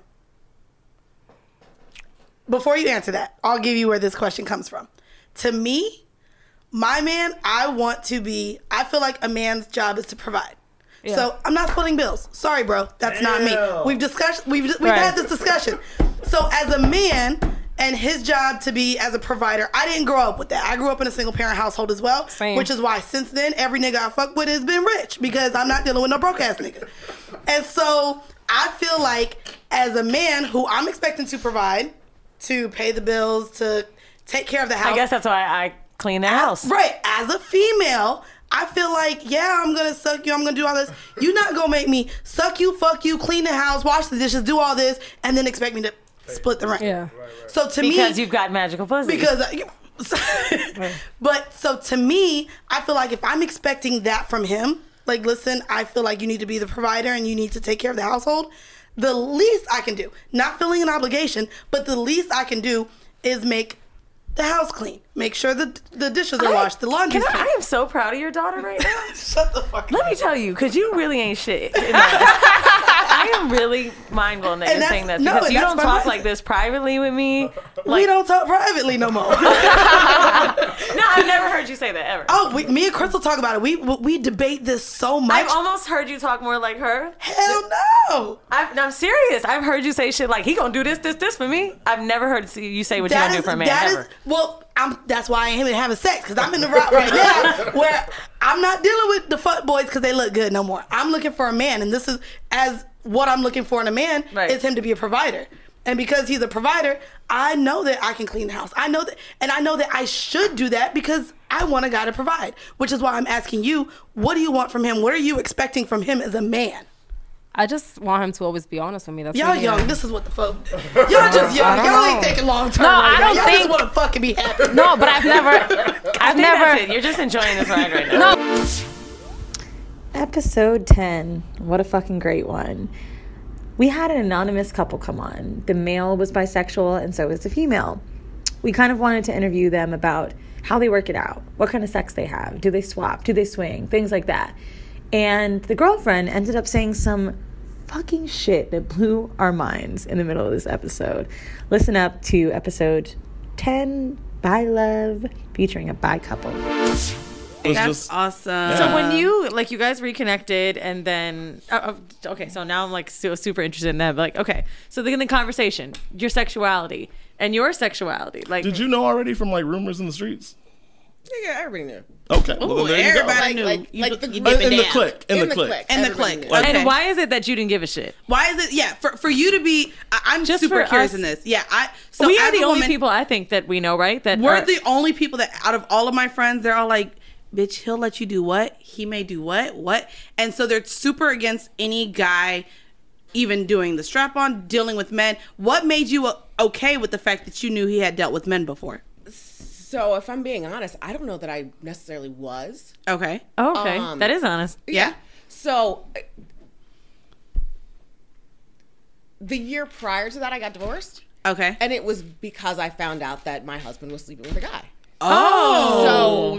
Before you answer that, I'll give you where this question comes from. To me, my man, I want to be, I feel like a man's job is to provide. So I'm not splitting bills. Sorry, bro. That's not me. Damn. We've discussed, we've, we've Right. had this discussion. So as a man and his job to be as a provider, I didn't grow up with that. I grew up in a single parent household as well, Same. which is why since then, every nigga I fuck with has been rich because I'm not dealing with no broke ass nigga. And so I feel like as a man who I'm expecting to provide, to pay the bills, to take care of the house. I guess that's why I clean the house. Right. As a female, I feel like, yeah, I'm going to suck you. I'm going to do all this. You're not going to make me suck you, fuck you, clean the house, wash the dishes, do all this, and then expect me to split the rent. Yeah. So to me. Because you've got magical pussy. Because. I, but so to me, I feel like if I'm expecting that from him, like, listen, I feel like you need to be the provider and you need to take care of the household. The least I can do, not feeling an obligation, but the least I can do is make the house clean. Make sure the the dishes are I- washed, the laundry's Can I, clean. I am so proud of your daughter right now. Shut the fuck Let up. me tell you, because you really ain't shit. in that. I am really mind blown that And you're that's- saying that no, because and you that's don't my talk mindset. like this privately with me. We Like, don't talk privately no more. no, I've never heard you say that ever. Oh, we, me and Crystal talk about it. We we debate this so much. I've almost heard you talk more like her. Hell no. I've, I'm serious. I've heard you say shit like he gonna do this, this, this for me. I've never heard you say what you That gonna is do for a man that ever. is well. I'm, that's why I ain't even having sex, because I'm in the route right now where I'm not dealing with the fuck boys because they look good no more. I'm looking for a man, and this is as what I'm looking for in a man Right. is him to be a provider. And because he's a provider, I know that I can clean the house. I know that, and I know that I should do that because I want a guy to provide. Which is why I'm asking you, what do you want from him? What are you expecting from him as a man? I just want him to always be honest with me. That's Y'all really young. it. This is what the fuck. Y'all just young. I don't Y'all ain't know. thinking long term. No, right I now. don't Y'all think- just want to fucking be happy. No, but I've never, I've never. That's it. You're just enjoying this ride right now. No. Episode ten. What a fucking great one. We had an anonymous couple come on. The male was bisexual and so was the female. We kind of wanted to interview them about how they work it out, what kind of sex they have, do they swap, do they swing, things like that. And the girlfriend ended up saying some fucking shit that blew our minds in the middle of this episode. Listen up to episode ten, Bi Love, featuring a bi couple. That's just- awesome. So when you like you guys reconnected and then uh, uh, okay, so now I'm like so, super interested in that. But like okay, so the, the conversation, your sexuality and your sexuality, like Did you know already from like rumors in the streets? yeah, everybody knew. Okay, well then there you go. Everybody knew. Like, You- like the, you dip in and the dab. click, in the click. everybody In the click. knew. Like- Okay. And why is it that you didn't give a shit? Why is it? Yeah, for for you to be, I, I'm Just super for curious us- in this. Yeah, I. So we are as the a only woman, people I think that we know, right? That We're are, the only people that out of all of my friends, they're all like, bitch, he'll let you do what? He may do what? What? And so they're super against any guy even doing the strap on, dealing with men. What made you uh, okay with the fact that you knew he had dealt with men before? So if I'm being honest, I don't know that I necessarily was. Okay. oh, okay, um, that is honest. Yeah. So uh, the year prior to that, I got divorced. Okay. And it was because I found out that my husband was sleeping with a guy. Oh, So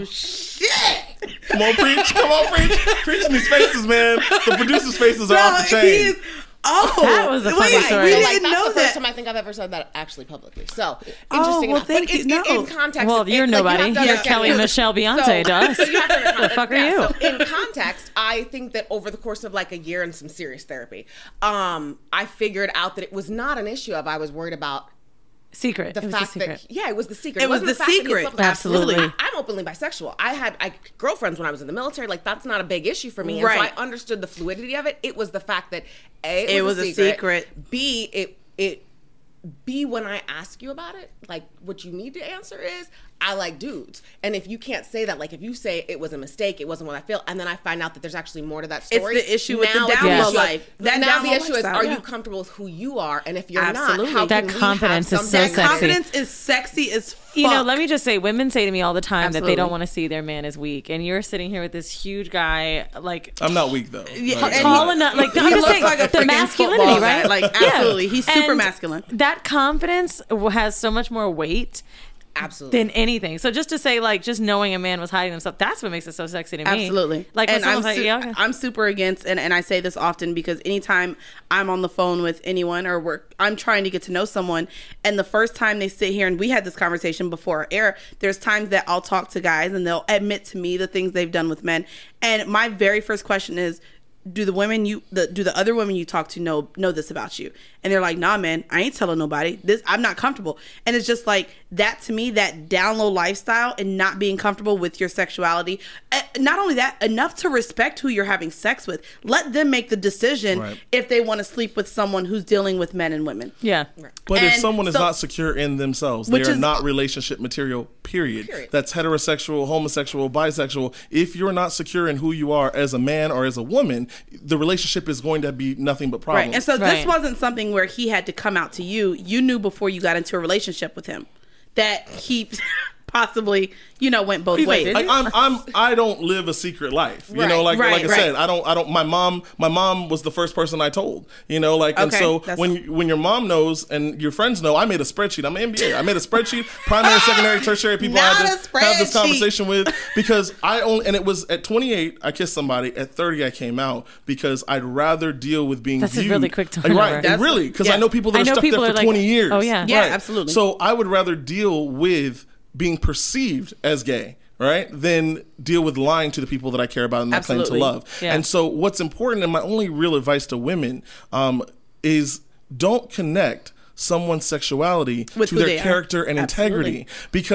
shit. Come on, preach. Come on, preach. Preaching these faces, man. The producers' faces are No, off the chain. he's- Oh, That was a funny wait, story. we So, didn't like, that's know the first that. time I think I've ever said that actually publicly. So Oh, interesting well, enough. thank but it's, you. it- No. in context, Well, it- you're like, you nobody. have to You're understand- Kelly Michelle Beyonce to us. So you have to understand- The fuck are yeah, you? So in context, I think that over the course of like a year and some serious therapy, um, I figured out that it was not an issue of I was worried about Secret. the it was a fact secret. that yeah, it was the secret. It was wasn't the fact that he secret. slept with- Absolutely. Listen, I, I'm openly bisexual. I had I, girlfriends when I was in the military. Like that's not a big issue for me. And Right. so I understood the fluidity of it. It was the fact that A, it, It was, was a a secret. secret. B, it it B, when I ask you about it, like what you need to answer is I like dudes. And if you can't say that, like if you say it was a mistake, it wasn't what I feel, and then I find out that there's actually more to that It's story. the issue with the now it's down an low issue. life. That now down the low issue is, lifestyle, are yeah. you comfortable with who you are? And if you're Absolutely. not, how That can we confidence have is some so sexy. Confidence is sexy as fuck. You know, let me just say, women say to me all the time that they Absolutely. don't want to see their man as weak, and you're sitting here with this huge guy, like I'm not weak though. Yeah, Like, and tall he- enough. Like he I'm just looks saying, like a the freaking masculinity, football right? guy. Like, Yeah. absolutely. He's super And masculine. That confidence has so much more weight. Absolutely. Than anything. So just to say, like, just knowing a man was hiding himself, that's what makes it so sexy to me. Absolutely. Like, when and I'm, someone's like, su- yeah, okay. I'm super against, and, and I say this often because anytime I'm on the phone with anyone or we're, I'm trying to get to know someone, and the first time they sit here, and we had this conversation before air, there's times that I'll talk to guys and they'll admit to me the things they've done with men. And my very first question is, do the women you the do the other women you talk to know know this about you? And they're like, nah, man, I ain't telling nobody. This I'm not comfortable. And it's just like that to me, that down low lifestyle and not being comfortable with your sexuality. Uh, not only that, enough to respect who you're having sex with. Let them make the decision Right. if they want to sleep with someone who's dealing with men and women. Yeah. But if And someone is so- not secure in themselves, they Which are is- not relationship material, period. Period. That's heterosexual, homosexual, bisexual. If you're not secure in who you are as a man or as a woman, the relationship is going to be nothing but problems. Right. And so Right. this wasn't something where he had to come out to you. You knew before you got into a relationship with him that he possibly, you know, went both ways. Like, I'm, I'm, I don't live a secret life. You Right, know, like, right, like I right. said, I don't, I don't. My mom, my mom was the first person I told. You know, like, and Okay, so that's- when when your mom knows and your friends know, I made a spreadsheet. I'm an M B A. I made a spreadsheet. Primary, secondary, tertiary people I Not had a to have this spreadsheet. conversation with because I only, and it was at twenty-eight I kissed somebody. At thirty I came out because I'd rather deal with being That's a viewed. really quick Like, turnover. right? That's- really, because yeah. I know people that I are know stuck people there are for like- twenty years. oh, yeah. Yeah, absolutely. So I would rather deal with being perceived as gay, right, than deal with lying to the people that I care about and that claim to Absolutely. love. Yeah. And so what's important, and my only real advice to women, um, is don't connect someone's sexuality With to who their they are. character and Absolutely. integrity, because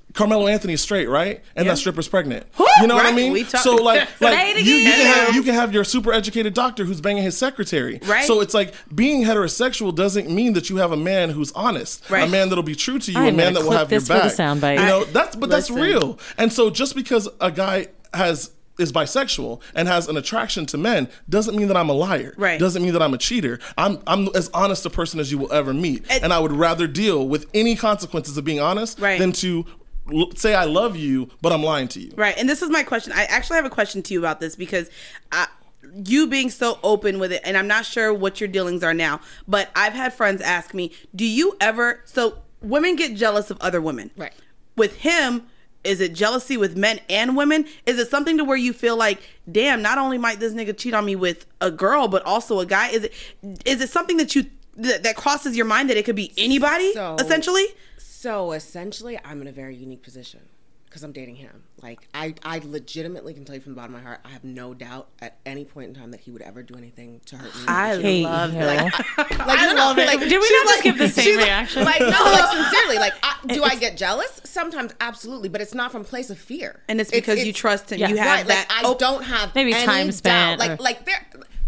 Carmelo Anthony's straight, right? And Yeah. that stripper's pregnant. Who? You know what I Right. mean? We talk- so like, Say like it you, you again. can have you can have your super educated doctor who's banging his secretary. Right. So it's like being heterosexual doesn't mean that you have a man who's honest, Right. a man that'll be true to you, I'm a man gonna that will clip have your this for the back. soundbite. You know, I- that's but that's Listen. real. And so just because a guy has is bisexual and has an attraction to men doesn't mean that I'm a liar. Right. Doesn't mean that I'm a cheater. I'm I'm as honest a person as you will ever meet. And- And I would rather deal with any consequences of being honest Right. than to l- say I love you, but I'm lying to you. Right. And this is my question. I actually have a question to you about this because I, you being so open with it, and I'm not sure what your dealings are now, but I've had friends ask me, do you ever, so women get jealous of other women. Right. With him, is it jealousy with men and women? Is it something to where you feel like, damn, not only might this nigga cheat on me with a girl, but also a guy? Is it is it something that you that, that crosses your mind that it could be anybody, So- essentially? So essentially, I'm in a very unique position because I'm dating him. Like, I, I legitimately can tell you from the bottom of my heart, I have no doubt at any point in time that he would ever do anything to hurt me. I Like, love him. Like, I, like, no, love no, it. like, Did we she's not just like- give the same she's like- reaction? Like, no, like, sincerely, like, I, do I get jealous? Sometimes, absolutely, but it's not from a place of fear. And it's because you trust him. yeah. You have Right, that. like, I don't have Maybe any time doubt. spent Like, or- like there.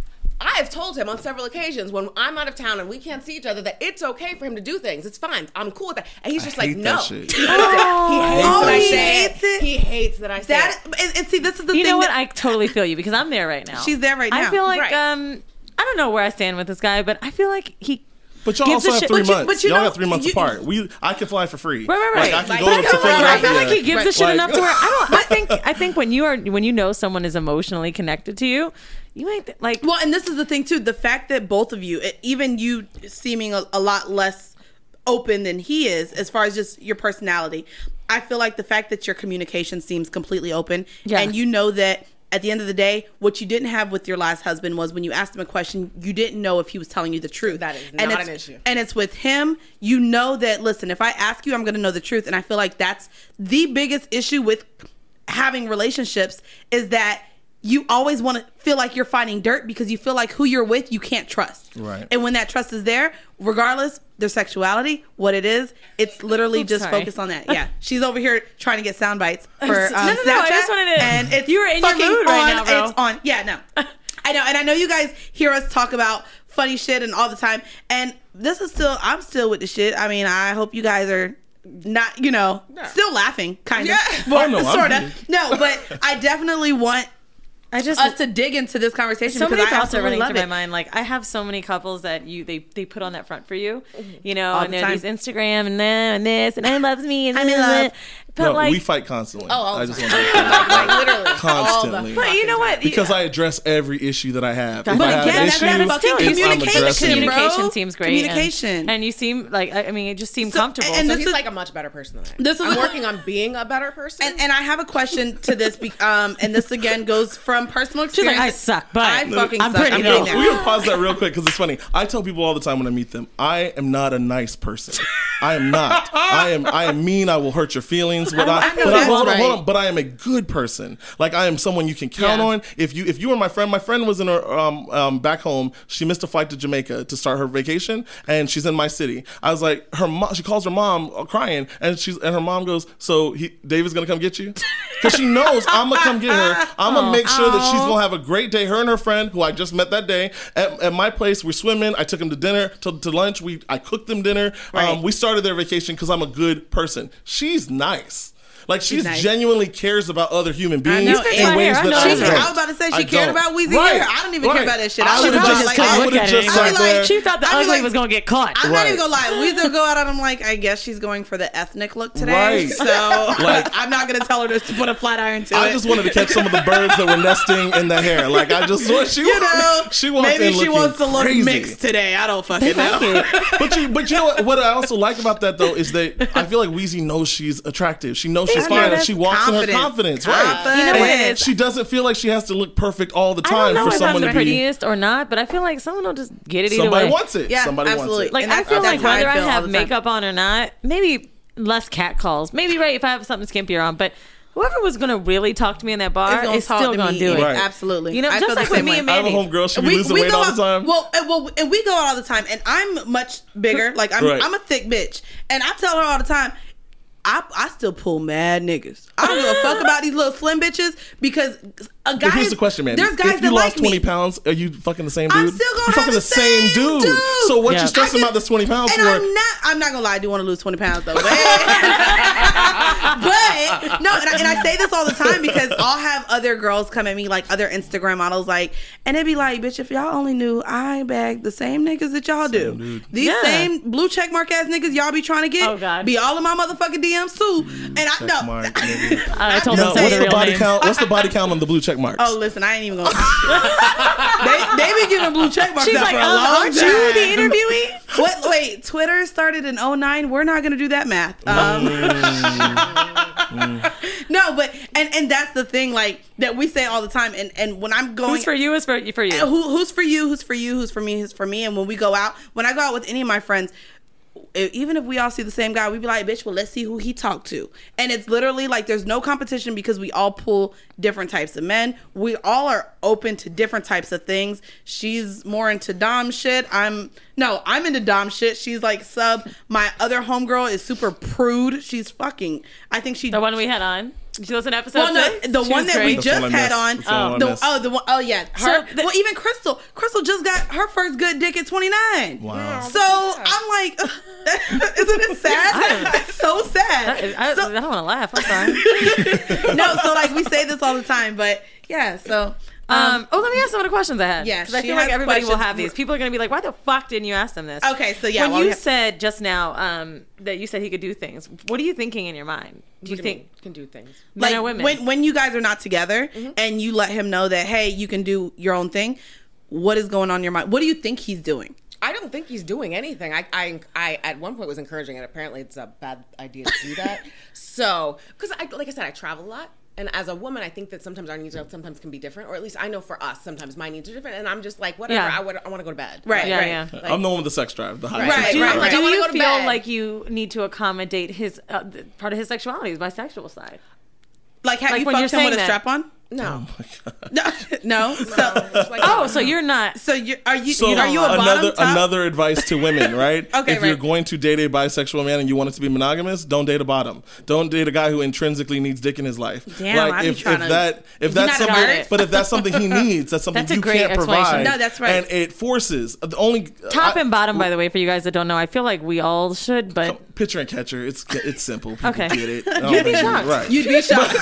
I have told him on several occasions when I'm out of town and we can't see each other that it's okay for him to do things. It's fine. I'm cool with that. And he's just I like, hate no. that He shit. hates it. He hates Oh, that I he say hates it? He hates that I say that it. and, and see, this is the You thing. know what? that- I totally feel you because I'm there right now. She's there right I now. feel like Right. um, I don't know where I stand with this guy, but I feel like he. But y'all gives also a have shit- three but you- months. but you y'all know, got three months you- apart. We I can fly for free. Right, right, right. Like, I can Like, go but to I feel like- Philadelphia. I feel like he gives Right. a shit Like- enough to where I don't. I think I think when you are when you know someone is emotionally connected to you, you ain't th- like. Well, and this is the thing too. The fact that both of you, e- even you seeming a, a lot less open than he is, as far as just your personality, I feel like the fact that your communication seems completely open, Yeah. and you know that at the end of the day, what you didn't have with your last husband was when you asked him a question, you didn't know if he was telling you the truth. That is and not it's, an issue. And it's with him, you know that, listen, if I ask you, I'm going to know the truth. And I feel like that's the biggest issue with having relationships is that you always want to feel like you're finding dirt because you feel like who you're with, you can't trust. Right. And when that trust is there, regardless their sexuality, what it is, it's literally Oops, just sorry. focused on that. Yeah. She's over here trying to get sound bites for um, No, no, no, I Snapchat, just wanted to- and it's you were in your fucking mood right on, now, bro. It's on. Yeah, no. I know. And I know you guys hear us talk about funny shit and all the time. And this is still, I'm still with the shit. I mean, I hope you guys are not, you know, still laughing, kind of. Yeah. But, Oh, no, I'm sort here. of. No, but I definitely want I just us to dig into this conversation so because many I thoughts are absolutely running love through my it. mind. Like I have so many couples that you they they put on that front for you, you know, All and the they're time. these Instagram and then and this and I loves me and I'm in blah, blah, blah. love. But No, like, we fight constantly. Oh, all the I just time. want to like, like literally Constantly. but you know what? because I address every issue that I have. If But I have again, an that's issue, that fucking it's, I'm communication, addressing it. bro. communication seems great. and- Communication. and, you seem like I I mean, it just seems So- comfortable. and So this he's is- like a much better person than I am. This is I'm a- working on being a better person. And, and I have a question to this, be, um, and this again goes from personal She's like, experience. I suck, but I fucking I'm suck. pretty I'm though. getting We're there. gonna pause that real quick because it's funny. I tell people all the time when I meet them, I am not a nice person. I am not. I am. I am mean. I will hurt your feelings. But I, I know but, I, that's hold on, hold right. on, but I am a good person. Like I am someone you can count Yeah. on. If you if you were my friend, my friend was in her um, um back home. She missed a flight to Jamaica to start her vacation, and she's in my city. I was like, her mom. She calls her mom uh, crying, and she's and her mom goes, "So he David's gonna come get you?" Because she knows I'm gonna come get her. I'm gonna make sure that she's gonna have a great day. Her and her friend, who I just met that day, at, at my place. We're swimming. I took them to dinner, to, to lunch. We I cooked them dinner. Right. Um, we started their vacation because I'm a good person. She's nice. Like she's nice. genuinely cares about other human beings know, in and- ways I that know I that. don't. I was about to say she I cared don't. about Weezy Right, hair. I don't even care right. about that shit. I I would've would've just, just like, I look would've at just it. sat I'd be there. like, She thought the I'd be ugly like- was gonna get caught. I'm Right. not even gonna lie. Weezer go out and I'm like, I guess she's going for the ethnic look today. Right. So Like- I'm not gonna tell her to put a flat iron to I it. just wanted to catch some of the birds that were nesting in the hair. Like I just want she you know, she walked maybe in she looking wants to look crazy. mixed today. I don't fucking know. But you, but you know what? What I also like about that though is that I feel like Weezy knows she's attractive. She knows she's I know fine, and that's she walks in her confidence. confidence, right? Confidence. You know what And it is? she doesn't feel like she has to look perfect all the I time don't know for if someone I'm the to be. prettiest or not, but I feel like someone will just get it either Somebody way. wants it. Yeah, Somebody absolutely. wants it. Like And I that's- feel that's like how I whether I feel all have the time. makeup on or not, maybe less cat calls. Maybe right if I have something skimpier on, but whoever was gonna really talk to me in that bar It's gonna is talk still to gonna me. do it. Right. Absolutely. You know, I just feel the like with same me way. and I have a Mandy. homegirl. She be losing weight go all out, the time. Well, and, well, and we go out all the time, and I'm much bigger. Like I'm, Right. I'm a thick bitch, and I tell her all the time, I, I still pull mad niggas. I don't give a fuck about these little slim bitches because a guy. But here's the question, man. There's guys if you that lost like twenty me. pounds, are you fucking the same dude? I'm still gonna You're have fucking the the same, same dude. dude. So what Yeah. you stressing about this twenty pounds And for? I'm not. I'm not gonna lie. I do want to lose twenty pounds though. But, but no, and I, and I say this all the time because I'll have other girls come at me, like other Instagram models, like, and they be like, "Bitch, if y'all only knew I bag the same niggas that y'all do, dude. these Yeah. same blue check mark ass niggas y'all be trying to get, Oh, God. be all in my motherfucking D Ms too." And I Check no. mark, nigga. I told No, them what's what the the real body names. count? What's the body count on the blue check marks? Oh, listen, I ain't even gonna. they they be giving blue check marks She's out like, for a um, long aren't time. you the interviewee? What? Wait, Twitter started in oh nine. We're not gonna do that math. Um, no, but and and that's the thing, like that we say all the time. And and when I'm going, Who's for you is for for you. Who, who's for you? Who's for you? Who's for me? Who's for me? And when we go out, when I go out with any of my friends, even if we all see the same guy, we be like, bitch, well, let's see who he talked to. And it's literally like there's no competition because we all pull different types of men. We all are open to different types of things. She's more into dom shit. I'm no, I'm into dom shit. She's like sub. My other homegirl is super prude. She's fucking. I think she. The one we had on. Did you listen to episode Well, no, six? the She one was that we great. just one I had missed. on. That's the one I the, missed. oh, the one, oh yeah, her. So the- well, even Crystal. Crystal just got her first good dick at twenty-nine. Wow. So I'm like, isn't it sad? It's so sad. I, I, So- I don't want to laugh. I'm sorry. no, so like we say this all the time, but yeah. So Um, oh, let me ask some of the questions I had. Yeah, because I she feel like has everybody will questions. have these. People are going to be like, "Why the fuck didn't you ask them this?" Okay, so yeah, when well, you we have- said just now um, that you said he could do things, what are you thinking in your mind? Do you What think mean, can do things? men like or women? when when you guys are not together and you let him know that hey, you can do your own thing. What is going on in your mind? What do you think he's doing? I don't think he's doing anything. I, I, I at one point was encouraging it. Apparently, it's a bad idea to do that. So, because I, like I said, I travel a lot, and as a woman, I think that sometimes our needs are sometimes can be different, or at least I know for us, sometimes my needs are different, and I'm just like, whatever. Yeah. I, would, I want to go to bed. Right, yeah, right. yeah. Like- I'm the one with the sex drive, the high Right, sex do you, drive. right. do I wanna you go to feel bed. like you need to accommodate his uh, th- part of his sexuality, his bisexual side? Like have Like you when you're fucked him with a saying strap on? No. No, no. So, Like, Oh, so you're not. so you are you So are you a bottom another top? another advice to women, right? Okay, if you're right. going to date a bisexual man and you want it to be monogamous, don't date a bottom. Don't date a guy who intrinsically needs dick in his life. Damn, like I be if, trying if to- that if You're that's not something, about it. but if that's something he needs, that's something That's a you great can't explanation. provide. No, that's right. And it forces the only Top I- and bottom, by the way, for you guys that don't know, I feel like we all should, but Pitcher and catcher, it's it's simple. People Okay. get it. I don't You'd be think- shocked. Right. You'd be shocked.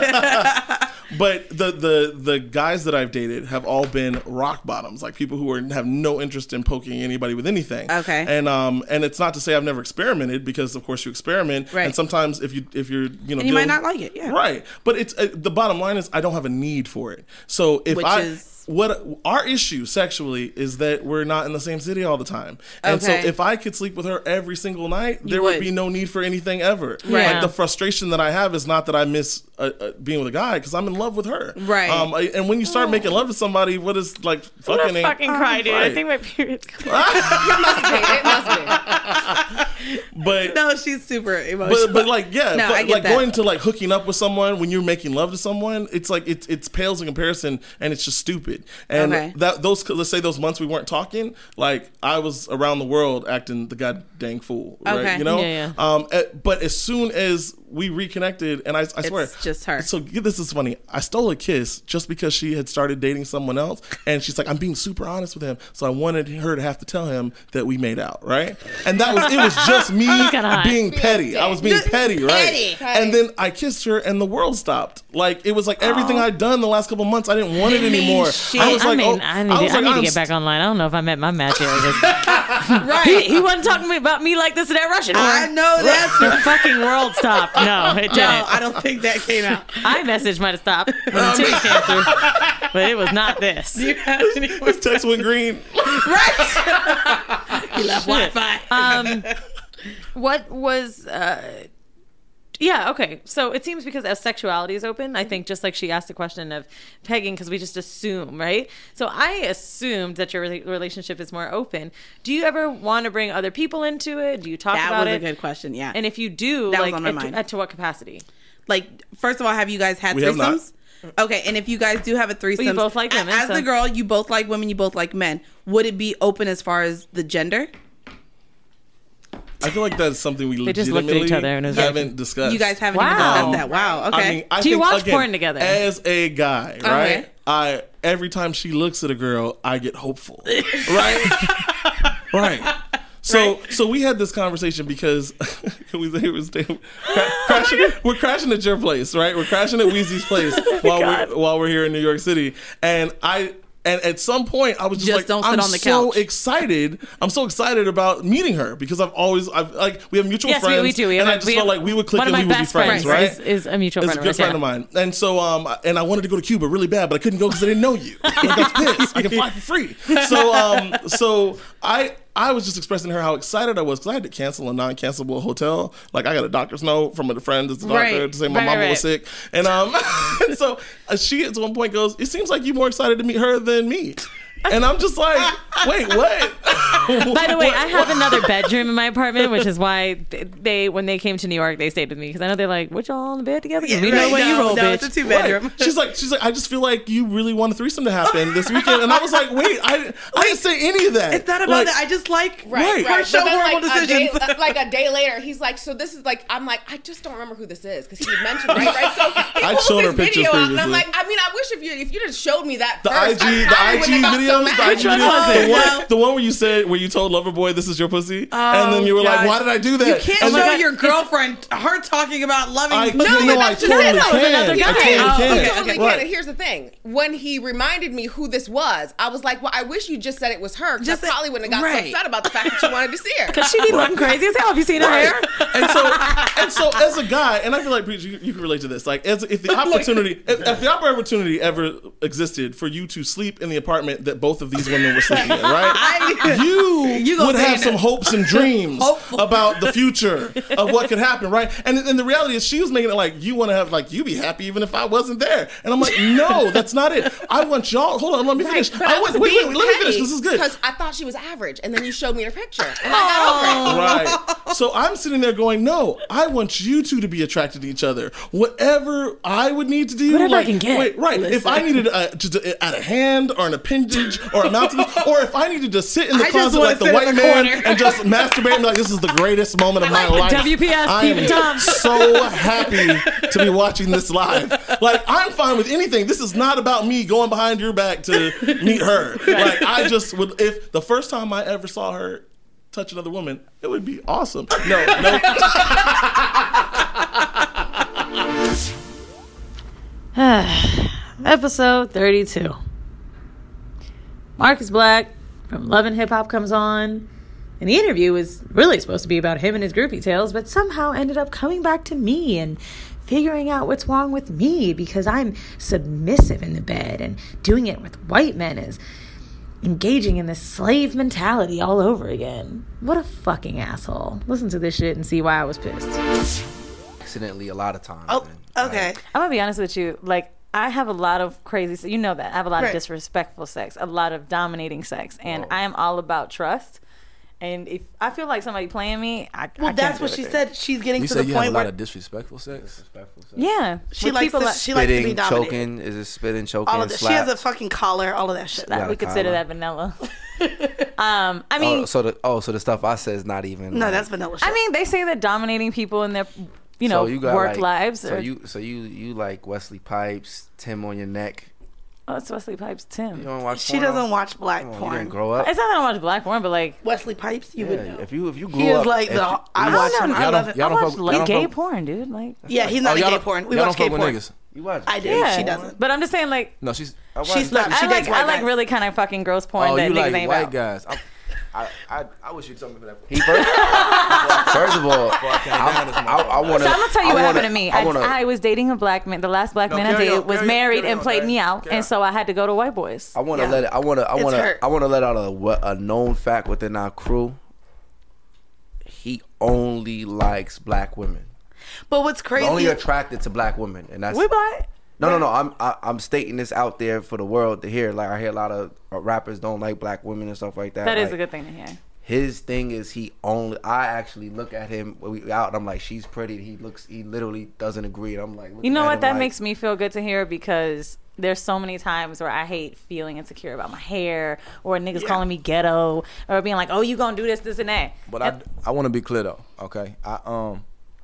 But the, the the guys that I've dated have all been rock bottoms, like people who are have no interest in poking anybody with anything. Okay. And um and it's not to say I've never experimented, because of course you experiment, Right. and sometimes if you if you're you know And you might dealing- not like it, yeah. right. But it's uh, the bottom line is I don't have a need for it. So if Which I is- what our issue sexually is that we're not in the same city all the time, and Okay. so if I could sleep with her every single night, there would. would. be no need for anything ever. Right. Like the frustration that I have is not that I miss uh, uh, being with a guy, because I'm in love with her. Right. Um, I- and when you start making love to somebody, what is like I'm fucking gonna ain't- fucking cry, dude. I Right. think my period's coming. it must be. It must be. But no, she's super emotional. but but like yeah, No, fu- I get like that. going to like hooking up with someone when you're making love to someone, it's like it's it's pales in comparison, and it's just stupid. And Okay. that those let's say those months we weren't talking, like I was around the world acting the god dang fool, right? Okay. You know. Yeah, Um. eh, But as soon as we reconnected, and I, I swear, It's just her. So this is funny. I stole a kiss just because she had started dating someone else, and she's like, I'm being super honest with him, so I wanted her to have to tell him that we made out, right? And that was it was just me kinda hot. being petty. I was being petty, right? Petty. And then I kissed her, and the world stopped. Like it was like everything I'd done the last couple months, I didn't want it mean anymore. shit. I was I like, mean, oh, I need, to, was I like, need to I'm get back online. I don't know if I met my match yet. right. he, he wasn't talking about me like this in that Russian I war. know that's The fucking world stopped. No, it didn't. no. I don't think that came out. iMessage might have stopped when the titties came through, but it was not this. Do you have any more? His text went green. He left Wi-Fi. Um, what was? Uh, yeah, okay. So it seems because as sexuality is open, I think just like she asked the question of pegging, because we just assume, right? So I assumed that your rela- relationship is more open. Do you ever want to bring other people into it? Do you talk That about was it? a good question. Yeah. And if you do, That was like, on my at, mind. at to what capacity? Like, first of all, have you guys had We have not. threesomes? Okay, and if you guys do have a threesome, Well, you both like women, As so- the girl, you both like women. You both like men. Would it be open as far as the gender? I feel like that's something we They just looked at each legitimately other and it was haven't like- discussed. You guys haven't Wow. even discussed that. Wow. Okay. I mean, I Do you think, watch again, porn together? As a guy, right? Okay. I every time she looks at a girl, I get hopeful, right? Right. So so we had this conversation because we it was cra- crashing, we're crashing at your place, right? We're crashing at Weezy's place while we're while we're here in New York City, and I. And at some point, I was just, Just like, don't sit I'm on the so couch. excited. I'm so excited about meeting her because I've always, I've like, we have mutual Yes, we- friends. we do. We and have I a- just we felt have- like we would click one of and we my would be best friends, friends right? is- is a mutual It's friend a of good ours, friend yeah. of mine. And so, um, and I wanted to go to Cuba really bad, but I couldn't go because I didn't know you. Like, I was pissed. I can fly for free. So, um, so I, I was just expressing to her how excited I was because I had to cancel a non-cancelable hotel. Like I got a doctor's note from a friend that's a doctor Right. to say my Right, mama right, was right. sick, and um, and so uh, she at one point goes, "It seems like you're more excited to meet her than me." And I'm just like, wait, what? By the way, What- I have another bedroom in my apartment, which is why th- they, when they came to New York, they stayed with me because I know they're like, "What y'all in the bed together?" 'Cause we know right, where you no, roll, no, bitch. it's a two bedroom. Right. She's like, she's like, I just feel like you really want a threesome to happen this weekend, and I was like, wait, I, I didn't say any of that. It's not about Like, that. I just like Right. her But show then, horrible like, a day- decisions. like a day later, he's like, "So this is like," I'm like, "I just don't remember who this is," because he mentioned right, right. So he I'd pulls shown her this pictures video out, and I'm previously. like, I mean, I wish if you if you just showed me that The first, I G, I the probably I G wouldn't have got so videos, mad. the I G Which one videos, was the it? one, the one where you said, where you told Loverboy, "This is your pussy," and then you were like, God. "Why did I do that?" You can't And show then- your girlfriend her talking about loving. I pussy. can't- no, I that's totally no, no, can. another I guy. totally Oh, can. I totally Right. can. And here's the thing: when he reminded me who this was, I was like, "Well, I wish you just said it was her." Because Just I probably wouldn't have got right. so upset about the fact that you wanted to see her. Because she be looking crazy as hell. Have you seen her Right. hair? And so, and so, as a guy, and I feel like Preach, you, you can relate to this. Like, as if the opportunity, if, if the opportunity ever existed for you to sleep in the apartment that both of these women were sleeping in, right? I- you, You gonna would say have some that. hopes and dreams Hopeful. about the future of what could happen, right? And, and the reality is, she was making it like you want to have, like, you be happy even if I wasn't there. And I'm like, no, that's not it. I want y'all. Hold on, let me finish. But I I was want, wait, being wait, let me finish. This is good. because I thought she was average, and then you showed me her picture, and I got over it. Right. So I'm sitting there going, no, I want you two to be attracted to each other. Whatever I would need to do, Whatever I like, can get. Wait, right. If I needed a, to, to add a hand or an appendage or a mouth, or if I needed to sit in the I just closet wanna like the sit in white the man corner. and just masturbate and be like, this is the greatest moment of my Like life. W P S, I Peep am Tom. so happy to be watching this live. Like, I'm fine with anything. This is not about me going behind your back to meet her. Like, I just would, if the first time I ever saw her touch another woman, it would be awesome. No, no. Episode thirty-two. Marcus Black from Love and Hip Hop comes on. And the interview was really supposed to be about him and his groupie tales, but somehow ended up coming back to me and figuring out what's wrong with me because I'm submissive in the bed, and doing it with white men is engaging in this slave mentality all over again. What a fucking asshole. Listen to this shit and see why I was pissed. Accidentally a lot of times. Oh, okay. I'm gonna be honest with you. Like, I have a lot of crazy, you know that. I have a lot Right. of disrespectful sex, a lot of dominating sex, and I am all about trust. And if I feel like somebody playing me, I Well, I that's can't what do she it. said. She's getting You to said the you have a point lot where of disrespectful sex. Disrespectful sex. Yeah, she with likes people to, like- she likes to be Spitting, dominated. choking. Is it spitting, choking, All of that. She slap? has a fucking collar. All of that shit. that got we a consider collar. that vanilla. um, I mean, oh, so the oh, so the stuff I said is not even. No, like- that's vanilla shit. I mean, they say that dominating people in their, you know, so you got work like, lives. So Or, you, so you, you like Wesley Pipes, Tim on your neck. oh, it's Wesley Pipes, Tim. You don't watch. she porno? doesn't watch black Come on, porn. You didn't grow up. It's not that I don't watch black porn, but like, Wesley Pipes, you Yeah, would know. if you if you grew He is up, like if the. you- I you- watch I him. don't I y'all love don't- it. I y'all don't watch fuck- like y'all don't gay fuck- porn, dude. Like, Yeah, he's Oh, not y'all a gay don't- porn. We y'all watch don't gay fuck porn. with niggas. You watch? I do. yeah, She doesn't. But I'm just saying, like, No, she's. I watch- She's not. She I dates like I white like guys. really kind of fucking gross porn Oh, that you niggas like ain't white about. guys? I'm, I, I I wish you'd tell me for that. He first, first of all, I, I, I want So I'm gonna tell you I what wanna, happened to me. I, I, wanna, I was dating a black man. The last black No, man I carry dated on, was carry- married carry and on, played carry me on, out, carry and on. so I had to go to white boys. I want to Yeah. let it. I want to. I It's want to. hurt. I want to let out a, a known fact within our crew. He only likes black women. But what's He's crazy? only attracted to black women, and that's We black. no, no, no. I'm I, I'm stating this out there for the world to hear. Like I hear a lot of uh, rappers don't like black women and stuff like that. That is Like, a good thing to hear. his thing is he only. I actually look at him when we out, and I'm like, she's pretty. He looks. He literally doesn't agree. And I'm like, You know at what? him That like, makes me feel good to hear because there's so many times where I hate feeling insecure about my hair or niggas Yeah. calling me ghetto or being like, oh, you gonna do this, this, and that. But I, I want to be clear though. Okay, I um.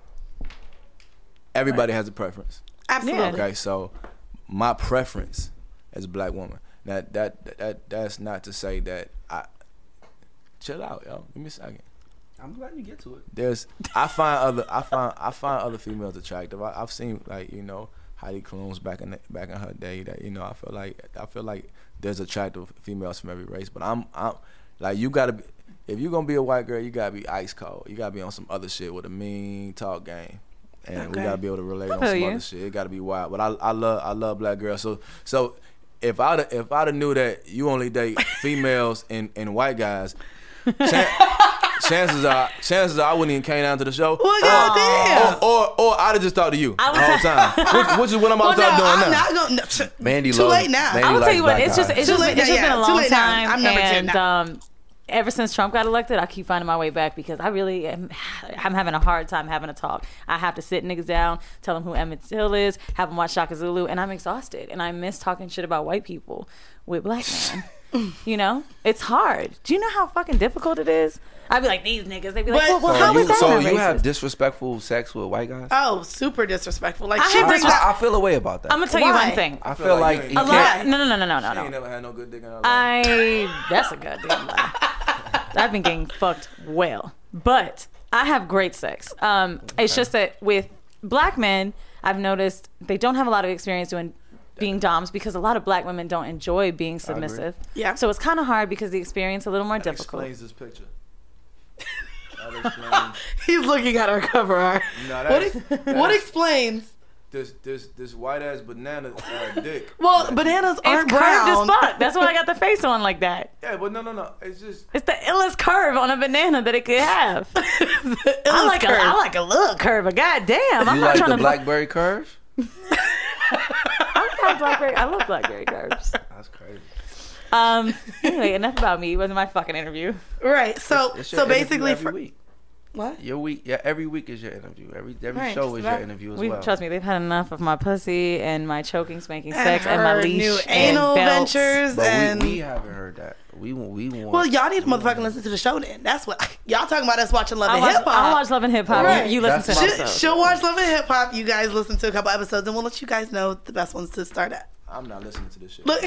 Everybody has a preference. Absolutely. Okay, so my preference as a black woman. Now that that that's not to say that I. Chill out, yo. Give me a second. I'm glad you get to it. There's I find other I find I find other females attractive. I, I've seen like you know Heidi Klum's back in the, back in her day that you know I feel like I feel like there's attractive females from every race. But I'm I'm like you gotta be if you're gonna be a white girl you gotta be ice cold. You gotta be on some other shit with a mean talk game. And Okay. we gotta be able to relate I on feel some you. other shit. It gotta be wild. But I I love I love black girls. So so if I if I'd have knew that you only date females and, and white guys, chan- chances are chances are I wouldn't even came down to the show. Well, goddamn. Or, or or I'd have just talked to you I all was- the time. Which, which is what I'm Well, about to start no, doing I'm now. not gonna. No, t- Mandy too loves- late now. Mandy I will tell likes you what, black it's just guys. it's Too just, late been, it's now, just been yeah, a too long late now. time. I'm number ten and, now. Um, ever since Trump got elected, I keep finding my way back because I really am I'm having a hard time having a talk. I have to sit niggas down, tell them who Emmett Till is, have them watch Shaka Zulu, and I'm exhausted. And I miss talking shit about white people with black men. You know? It's hard. Do you know how fucking difficult it is? I'd be like, these niggas. They'd be like, well, well so how you, is that so not you racist? have disrespectful sex with white guys? Oh, super disrespectful. Like I she have brings this- up. I, I feel a way about that. I'm gonna tell you Why? one thing. I feel like you A lot. can't. No, no, no, no, no, She no. ain't never had no good dick in her life. I that's a goddamn lie. I've been getting fucked well, but I have great sex. Um, it's just that with black men, I've noticed they don't have a lot of experience doing being doms because a lot of black women don't enjoy being submissive. Yeah. So it's kind of hard because the experience is a little more That difficult. explains this picture. That explains. He's looking at our cover art. No, What, that's- ex- that's- what explains? This this this white ass banana uh, dick. Well, bananas aren't It's curved as brown. fuck. That's why I got the face on like that. Yeah, but no no no. It's just It's the illest curve on a banana that it could have. I like a, curve. I like a little curve, but goddamn, I'm You not like trying the to. blackberry curve? I love blackberry. I love blackberry curves. That's crazy. Um. Anyway, enough about me. It wasn't my fucking interview. Right. So It's your so interview basically, every for, week. what? Your week, yeah, every week is your interview. Every every Right, show just is about- your interview as We well. trust me. They've had enough of my pussy and my choking, spanking And sex and my her leash new and anal belts. ventures But and. we, we haven't heard that. We want we want. well, y'all need to motherfucking listen to the show then. That's what y'all talking about. Us watching Love I and watch, Hip I Hop. watch Love and Hip Hop. Right. You, you listen That's to my- that. She, episode. she'll watch Love and Hip Hop. You guys listen to a couple episodes, and we'll let you guys know the best ones to start at. I'm not listening to this shit. Look,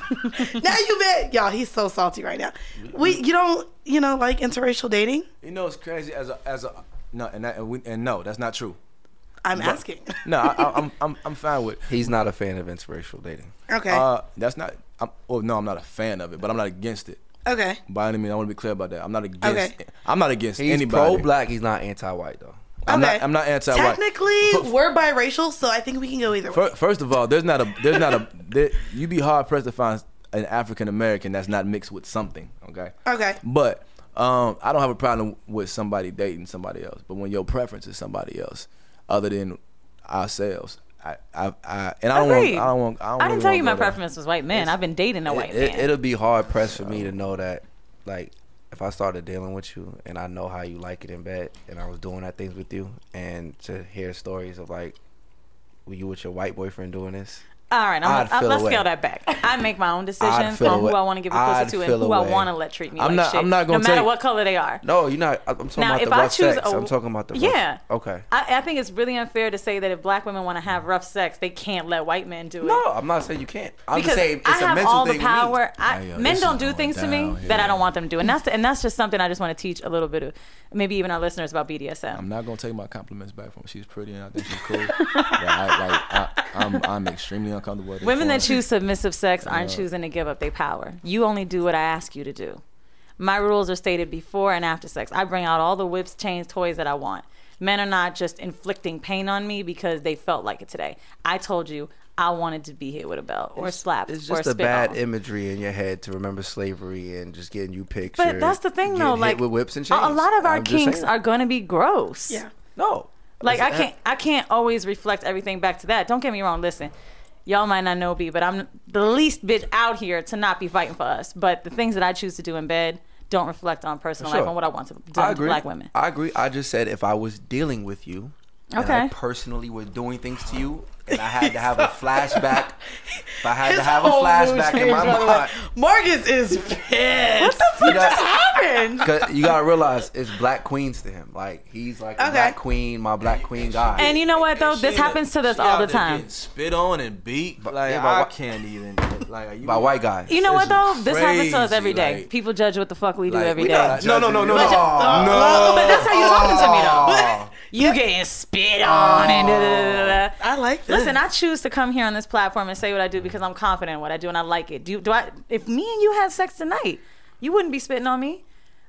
now you bet, y'all. He's so salty right now. We, you don't, you know, like interracial dating. You know it's crazy as a as a no and that, and, we, and no that's not true. I'm But- asking. No, I, I, I'm I'm I'm fine with. He's not a fan of interracial dating. Okay. Uh, that's not. I'm, well, no, I'm not a fan of it, but I'm not against it. Okay. By any means, I want to be clear about that. I'm not against. Okay. I'm not against He's anybody. pro-black. He's not anti-white though. I'm Okay. not. I'm not anti-white. Technically, we're biracial, so I think we can go either way. Fir- First of all, there's not a there's not a there, you be hard pressed to find an African American that's not mixed with something. Okay. Okay. But um, I don't have a problem with somebody dating somebody else. But when your preference is somebody else other than ourselves, I I, I and I don't want Agreed. I don't want I don't I really didn't tell wanna you my go there. preference was white men. I've been dating a white It, man. it, it'll be hard pressed for me to know that, like, if I started dealing with you and I know how you like it in bed, and I was doing that things with you, and to hear stories of like, were you with your white boyfriend doing this? All right, I'm, I'd I'm, feel let's away. scale that back. I make my own I'd decisions feel on who away. I want to give a I'd pussy to and feel who I away. want to let treat me I'm like not- shit. I'm not gonna no matter take- what color they are. No, you're not. I'm talking Now, about if the I rough choose sex. a- I'm talking about the rough. Yeah. Okay. I, I think it's really unfair to say that if black women want to have rough sex, they can't let white men do it. No, I'm not saying you can't. I'm because just saying it's I a have mental all the thing power. with me. I, Hey, yo, men this don't is do going things to me down that I here. don't want them to do, and that's the, and that's just something I just want to teach a little bit of, maybe even our listeners about B D S M. I'm not gonna take my compliments back from her. She's pretty and I think she's cool. but I, like, I, I'm I'm extremely uncomfortable with it. Women for that her. choose submissive sex aren't Uh, choosing to give up their power. You only do what I ask you to do. My rules are stated before and after sex. I bring out all the whips, chains, toys that I want. Men are not just inflicting pain on me because they felt like it today. I told you I wanted to be hit with a belt or slapped It's or just a a bad spit on. imagery in your head to remember slavery and just getting you pictures. But that's the thing, getting though. hit Like with whips and a chains. a lot of our I'm just kinks saying. are going to be gross. Yeah. No. Like I That's- can't, I can't always reflect everything back to that. Don't get me wrong. Listen, y'all might not know B, but I'm the least bitch out here to not be fighting for us. But the things that I choose to do in bed, don't reflect on personal Sure. life and what I want to do I to agree. black women. I agree. I just said if I was dealing with you, and Okay. I personally was doing things to you, and I had to have a flashback. If I had His to have a whole mood flashback in changed, my by the way. mind, Marcus is pissed. What the fuck just happened? Cause you gotta realize it's black queens to him. Like he's like a Okay. black queen, my black queen guy. And you know what though? This happens to us all the time. Spit on and beat. Like yeah, I but wh- can't even. Like you by white guys. You know what though? This happens to us crazy, every day. like- People judge what the fuck we do Like, every we day. not No, no, no, no, no. But, no. no. But that's how you talking to me though. Oh. You getting spit on and da, da, da, da, da. I like this. Listen, I choose to come here on this platform and say what I do because I'm confident in what I do and I like it. Do you, do I? If me and you had sex tonight, you wouldn't be spitting on me.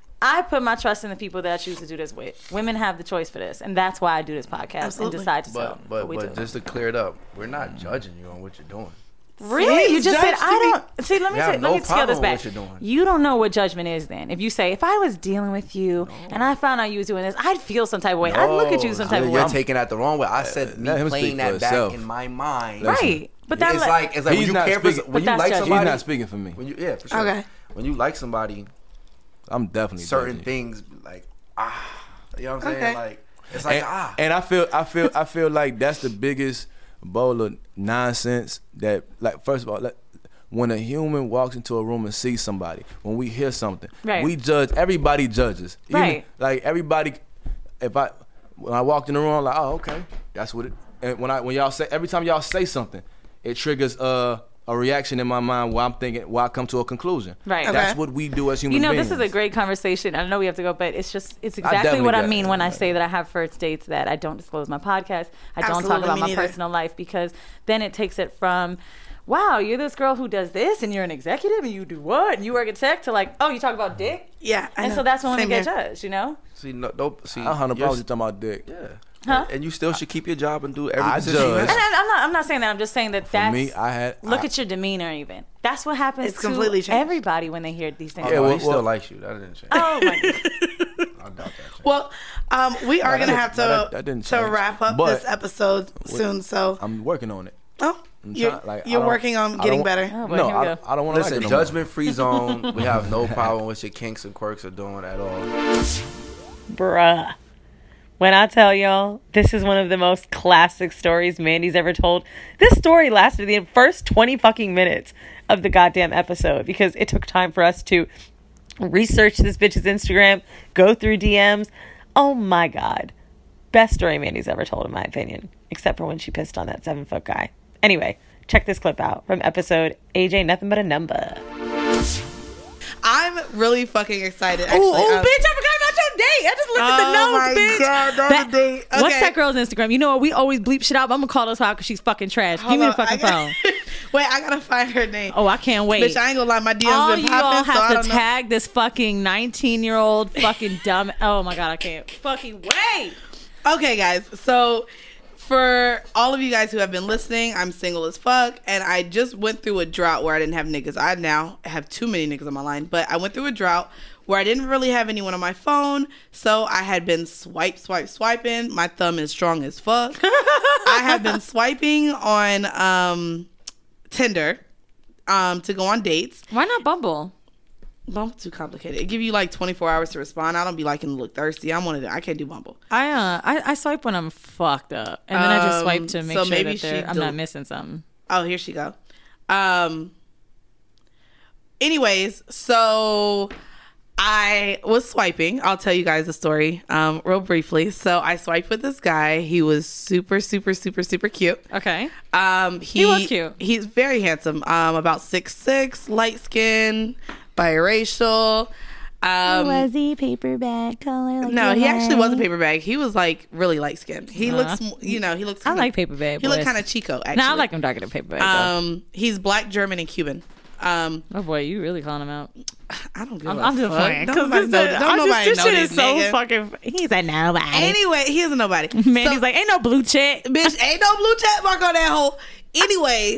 I put my trust in the people that I choose to do this with. Women have the choice for this, and that's why I do this podcast Absolutely. and decide to tell But but what we but do. just to clear it up, we're not judging you on what you're doing. Really? See, You just said judge to I me. don't see. Let me We say, have let no me scale this problem back. with what you're doing. You don't know what judgment is. Then, if you say, if I was dealing with you and I found out you was doing this, I'd feel some type of way. I'd look at you some type you're, of way. you're taking that the wrong way. I said me let him playing speak that for back himself. in my mind. Right, but that it's like- like it's like when He's you not care for speaking- when But you that's like judgment. somebody. He's not speaking for me. When you yeah for sure. Okay. When you like somebody, I'm definitely certain judging. things like ah, you know what I'm saying? Okay. Like it's like and, ah. and I feel I feel I feel like that's the biggest bowl of nonsense that like first of all like, when a human walks into a room and sees somebody, when we hear something, Right. we judge. Everybody judges. Even, Right. Like everybody, if I when I walked in the room, I'm like, oh okay, that's what it. And when I when y'all say every time y'all say something, it triggers uh, a reaction in my mind where I'm thinking, where I come to a conclusion. Right. That's Okay. what we do as human You know, beings. this is a great conversation. I know we have to go, but it's just, it's exactly definitely what I got- mean when I say that I have first dates, that I don't disclose my podcast. I don't talk Absolutely, about me my neither. personal life, because then it takes it from, wow, you're this girl who does this and you're an executive and you do what? And you work at tech, to like, oh, you talk about dick? Yeah. I And know. so that's when Same women get here. judged, you know? See no don't see. I don't have no you're- problem with you talking about dick. Yeah. Huh? And you still should keep your job and do every I position you judge. And have. I, I'm not, I'm not saying that. I'm just saying that For that's, me, I had look I, at your demeanor even. That's what happens It's to completely changed. everybody when they hear these things. Yeah, well, well, he well- still likes you. That didn't change. Oh my God. I doubt that. changed. Well, um, we are No, that gonna have to didn't- no, that- that didn't to change. wrap up But- this episode soon. So, I'm working on it. oh, I'm you're, trying- like, I you're don't- working on I getting don't- better. Oh, boy, no, here we I, go. I don't want to Listen, like it no more. judgment free zone. We have no problem with your kinks and quirks are doing at all. Bruh. When I tell y'all, this is one of the most classic stories Mandy's ever told. This story lasted the first twenty fucking minutes of the goddamn episode because it took time for us to research this bitch's Instagram, go through D Ms. Oh my God. Best story Mandy's ever told, in my opinion, except for when she pissed on that seven foot guy. Anyway, check this clip out from episode A J Nothing But a Number. I'm really fucking excited. Actually, Oh, oh, Um, bitch, I forgot about your date. I just looked at the Oh notes, my bitch. God, not That- the date. What's Okay. that girl's Instagram? You know what? We always bleep shit out, but I'm going to call this out because she's fucking trash. Give Hold me the on, fucking I phone. got- Wait, I gotta find her name. Oh, I can't wait. Bitch, I ain't gonna lie, my D Ms all been you all popping, so I have to don't know. tag this fucking nineteen year old fucking dumb. Oh my God, I can't fucking wait. Okay, guys. So, for all of you guys who have been listening, I'm single as fuck, and I just went through a drought where I didn't have niggas. I now have too many niggas on my line, but I went through a drought where I didn't really have anyone on my phone, so I had been swipe, swipe, swiping. My thumb is strong as fuck. I have been swiping on um, Tinder um, to go on dates. Why not Bumble? Bumble too complicated. It give you like twenty-four hours to respond. I don't be liking to look thirsty. I'm one of them. I can't do Bumble. I uh I, I swipe when I'm fucked up, and then I just swipe Um, to make so sure maybe that they're- she I'm del- not missing something. Oh, here she go. Um. Anyways, so I was swiping. I'll tell you guys the story um, real briefly. So I swiped with this guy. He was super, super, super, super cute. Okay. Um, he, He was cute. He's very handsome. Um, about six six, light skin, biracial. Um, was he paperback color? Like no, your he actually wasn't hair? paper bag. He was like really light skinned. He Uh, looks, you know, he looks. I Kinda, like paper bag. He looked boys. kind of Chico. Actually, No, I like him darker than paper bag. Um, he's black, German, and Cuban. Um, oh boy, you really calling him out. I don't give I'm, a I'm just fuck. playing. Don't 'cause nobody this know- is- don't I'm just- nobody this know shit this is so nigga. fucking. He's a nobody. Anyway, he is a nobody. Mandy's So- like, ain't no blue check, bitch. Ain't no blue check mark on that hole. Anyways,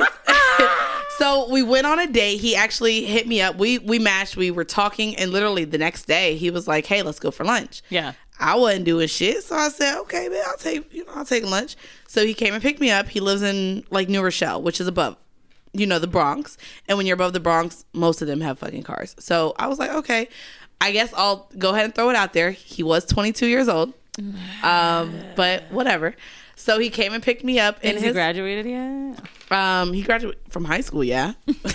so we went on a date. He actually hit me up. We we matched. We were talking, and literally the next day, he was like, "Hey, let's go for lunch." Yeah. I wasn't doing shit, so I said, "Okay, man, I'll take you know I'll take lunch." So he came and picked me up. He lives in like New Rochelle, which is above you know, the Bronx. And when you're above the Bronx, most of them have fucking cars. So I was like, okay, I guess I'll go ahead and throw it out there. He was twenty-two years old. Um, but whatever. So he came and picked me up. Has in he his, graduated yet? Um, he graduated from high school, yeah.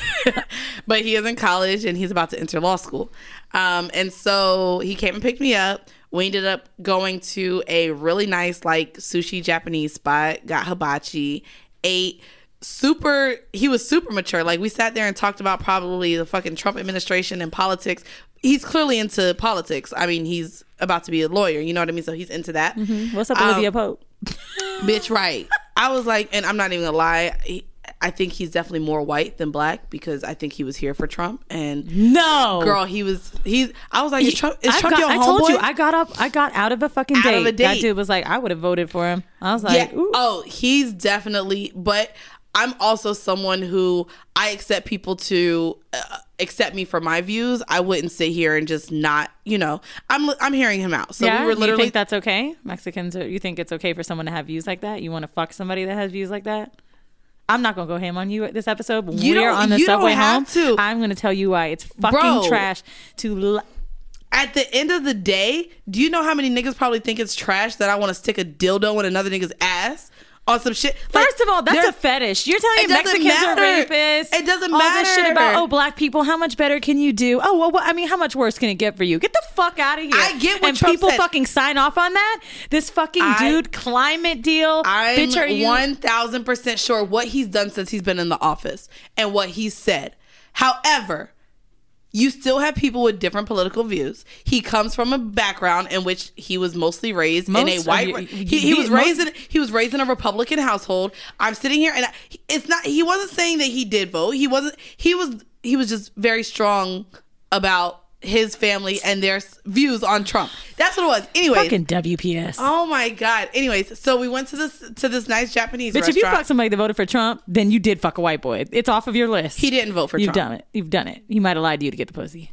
But he is in college and he's about to enter law school. Um, and so he came and picked me up. We ended up going to a really nice, like, sushi Japanese spot, got hibachi, ate. Super, he was super mature. Like, we sat there and talked about probably the fucking Trump administration and politics. He's clearly into politics. I mean, he's about to be a lawyer, you know what I mean? So he's into that. Mm-hmm. What's up, Olivia um, Pope? Bitch, right. I was like, and I'm not even gonna lie, he, I think he's definitely more white than black because I think he was here for Trump. And no, girl, he was. He's. I was like, is Trump? Is I Trump got, your I homeboy? told you, I got up, I got out of a fucking Out date. of a That date. dude was like, I would have voted for him. I was like, yeah. ooh. Oh, he's definitely. But I'm also someone who I accept people to uh, accept me for my views. I wouldn't sit here and just not. You know, I'm I'm hearing him out. So yeah, we were literally. You think that's okay? Mexicans, are, you think it's okay for someone to have views like that? You want to fuck somebody that has views like that? I'm not gonna go ham on you at this episode. But You we're don't- on the you don't subway have home. to. I'm gonna tell you why it's fucking Bro. trash to. L- At the end of the day, do you know how many niggas probably think it's trash that I want to stick a dildo in another nigga's ass on some shit? Like, First of all, that's there- a fetish. You're telling It me doesn't Mexicans matter. are rapists. It doesn't all this shit matter. about oh black people. How much better can you do? Oh well, what, I mean, how much worse can it get for you? Get the fuck out of here. I get what and Trump people said. fucking sign off on that. This fucking I- dude climate deal. I'm Bitch, are you? one thousand percent sure what he's done since he's been in the office and what he's said. However, you still have people with different political views. He comes from a background in which he was mostly raised in a Most- white. you- he, you- he was most- raised in he was raised in a Republican household. I'm sitting here and I, it's not. He wasn't saying that he did vote. He wasn't. He was. He was just very strong about his family and their s- views on Trump. That's what it was. Anyways, Fucking W P S. oh my god. Anyways, so we went to this to this nice Japanese Bitch, if you restaurant. fuck somebody that voted for Trump, then you did fuck a white boy. It's off of your list. He didn't vote for You've Trump. done it. You've done it. He might have lied to you to get the pussy.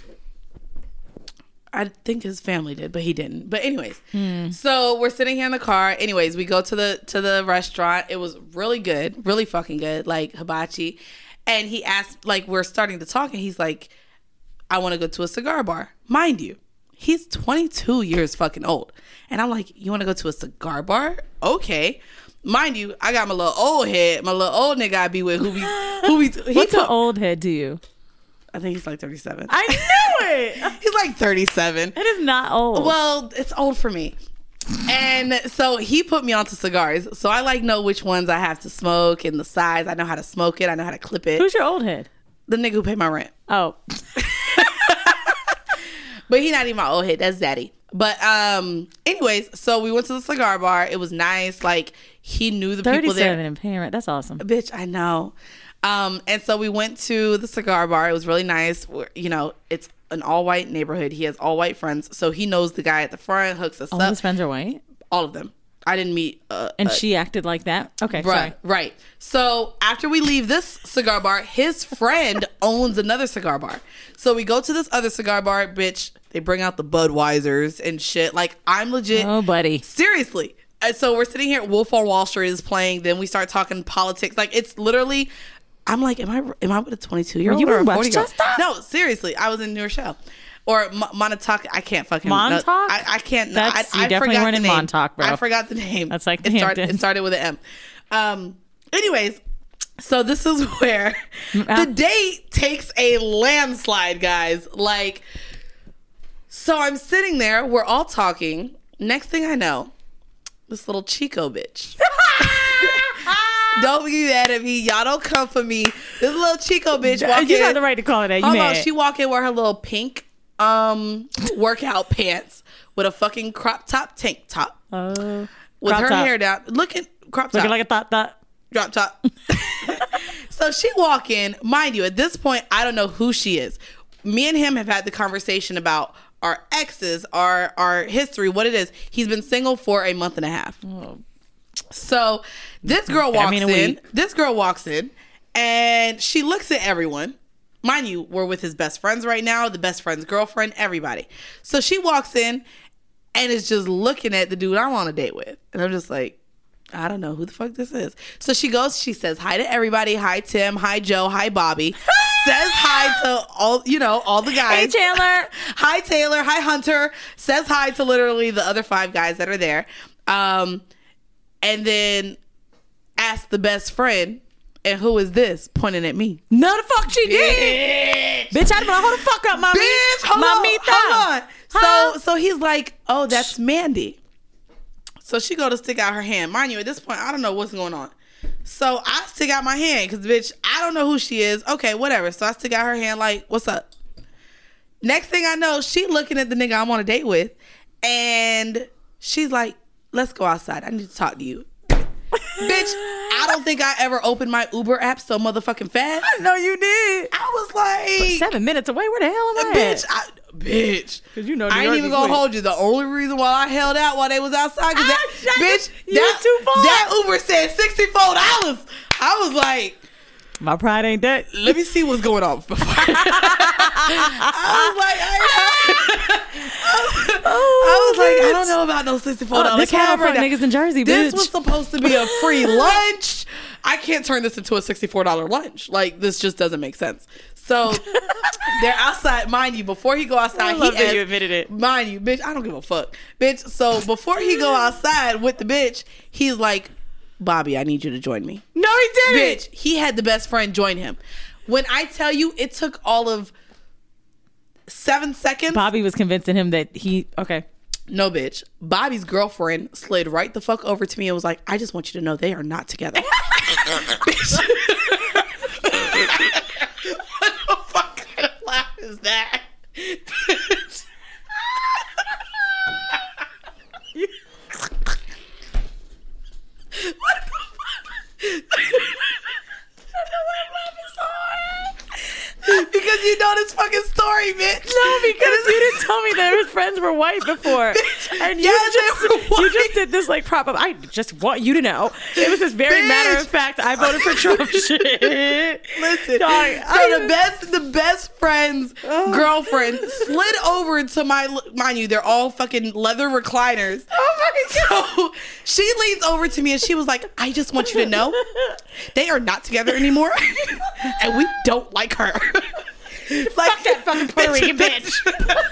I think his family did, but he didn't. But anyways, Hmm. so we're sitting here in the car. Anyways, we go to the to the restaurant. It was really good, really fucking good, like hibachi. And he asked, like, we're starting to talk, and he's like, "I want to go to a cigar bar." Mind you, he's twenty-two years fucking old, and I'm like, "You want to go to a cigar bar? Okay." Mind you, I got my little old head, my little old nigga I be with, who be who be. He What's an took, old head to you? I think he's like thirty-seven. I knew it. He's like thirty-seven. It is not old. Well, it's old for me. And so he put me onto cigars. So I like know which ones I have to smoke and the size. I know how to smoke it. I know how to clip it. Who's your old head? The nigga who paid my rent. Oh. But he not even my old head. That's daddy. But um, anyways, so we went to the cigar bar. It was nice. Like he knew the people thirty-seven there. in parent. That's awesome. Bitch, I know. Um, and so we went to the cigar bar. It was really nice. We're, you know, it's an all white neighborhood. He has all white friends, so he knows the guy at the front. Hooks us All up. his friends are white. All of them. I didn't meet. Uh, And uh, she acted like that. Okay, right, sorry. right. So after we leave this cigar bar, his friend owns another cigar bar. So we go to this other cigar bar, bitch. They bring out the Budweisers and shit. Like I'm legit. Oh, buddy. Seriously. And so we're sitting here. Wolf on Wall Street is playing. Then we start talking politics. Like it's literally. I'm like, am I am I with a twenty-two year Were old you or a in forty year old? Westchester? No, seriously. I was in New Rochelle. Or M- Montauk. I can't fucking. Montauk? I, I can't. That's- I, you I definitely forgot weren't the in name. Montauk, bro. I forgot the name. That's like the it started, Hamptons. it started with an M. Um. Anyways, so this is where the date takes a landslide, guys. Like, so I'm sitting there. We're all talking. Next thing I know, this little Chico bitch. Don't be mad at me. Y'all don't come for me. This little Chico bitch walk You in. got the right to call it that. You Hold on. mad. She walk in with her little pink um workout pants with a fucking crop top tank top. Oh. With Crop her top. hair down. Looking crop top. Looking like a thought thought. Drop top. So she walk in. Mind you, at this point, I don't know who she is. Me and him have had the conversation about our exes, our our history, what it is. He's been single for a month and a half. Oh. So this girl walks I mean, a in. week. This girl walks in and she looks at everyone. Mind you, we're with his best friends right now, the best friend's girlfriend, everybody. So she walks in and is just looking at the dude I'm on a date with. And I'm just like, I don't know who the fuck this is. So she goes, she says hi to everybody. Hi, Tim. Hi, Joe. Hi, Bobby. Says hi to all, you know, all the guys. Hey, Chandler. Hi, Taylor. Hi, Hunter. Says hi to literally the other five guys that are there. Um, and then asks the best friend, and who is this? Pointing at me. No, the fuck she did. Bitch, I don't know. Hold the fuck up, mommy. Bitch, hold Mamita. on. Hold on. Huh? So, so he's like, oh, that's Mandy. So she go to stick out her hand. Mind you, at this point, I don't know what's going on. So I stick out my hand because, bitch, I don't know who she is. Okay, whatever. So I stick out her hand like, what's up? Next thing I know, she looking at the nigga I'm on a date with. And she's like, let's go outside. I need to talk to you. Bitch, I don't think I ever opened my Uber app so motherfucking fast. I know you did. I was like... Seven minutes away. Where the hell am I Bitch, at? I... Bitch, because you know I ain't even gonna quick. hold you. The only reason why I held out while they was outside, cause that Ah, bitch, you that, too far. that Uber said sixty four dollars. I was like, my pride ain't that. Let me see what's going on. I was like, I, I, I was like, I don't know about no sixty four dollars. Oh, this how fuck niggas in Jersey, This bitch. was supposed to be a free lunch. I can't turn this into a sixty-four dollars lunch. Like, this just doesn't make sense. So they're outside, mind you. Before he go outside, I love he that asked, you admitted it. Mind you, bitch, I don't give a fuck, bitch. So before he go outside with the bitch, he's like, Bobby, I need you to join me. No, he didn't. Bitch, he had the best friend join him. When I tell you, it took all of seven seconds. Bobby was convincing him that he okay. No, bitch. Bobby's girlfriend slid right the fuck over to me and was like, I just want you to know they are not together. Bitch. What the fuck kind of laugh is that? Bitch. What the fuck? Because you know this fucking story, bitch. No, because you didn't tell me that his friends were white before. And you, Yes, just, they were white. you just did this like prop up. I just want you to know. It was this very Bitch. matter of fact, I voted for Trump shit. Listen, Dog, so I- the best, the best friend's girlfriend slid over to my, mind you, they're all fucking leather recliners. Oh my God. So she leans over to me and she was like, I just want you to know they are not together anymore and we don't like her. Like, Fuck that fucking Puerto Rican bitch.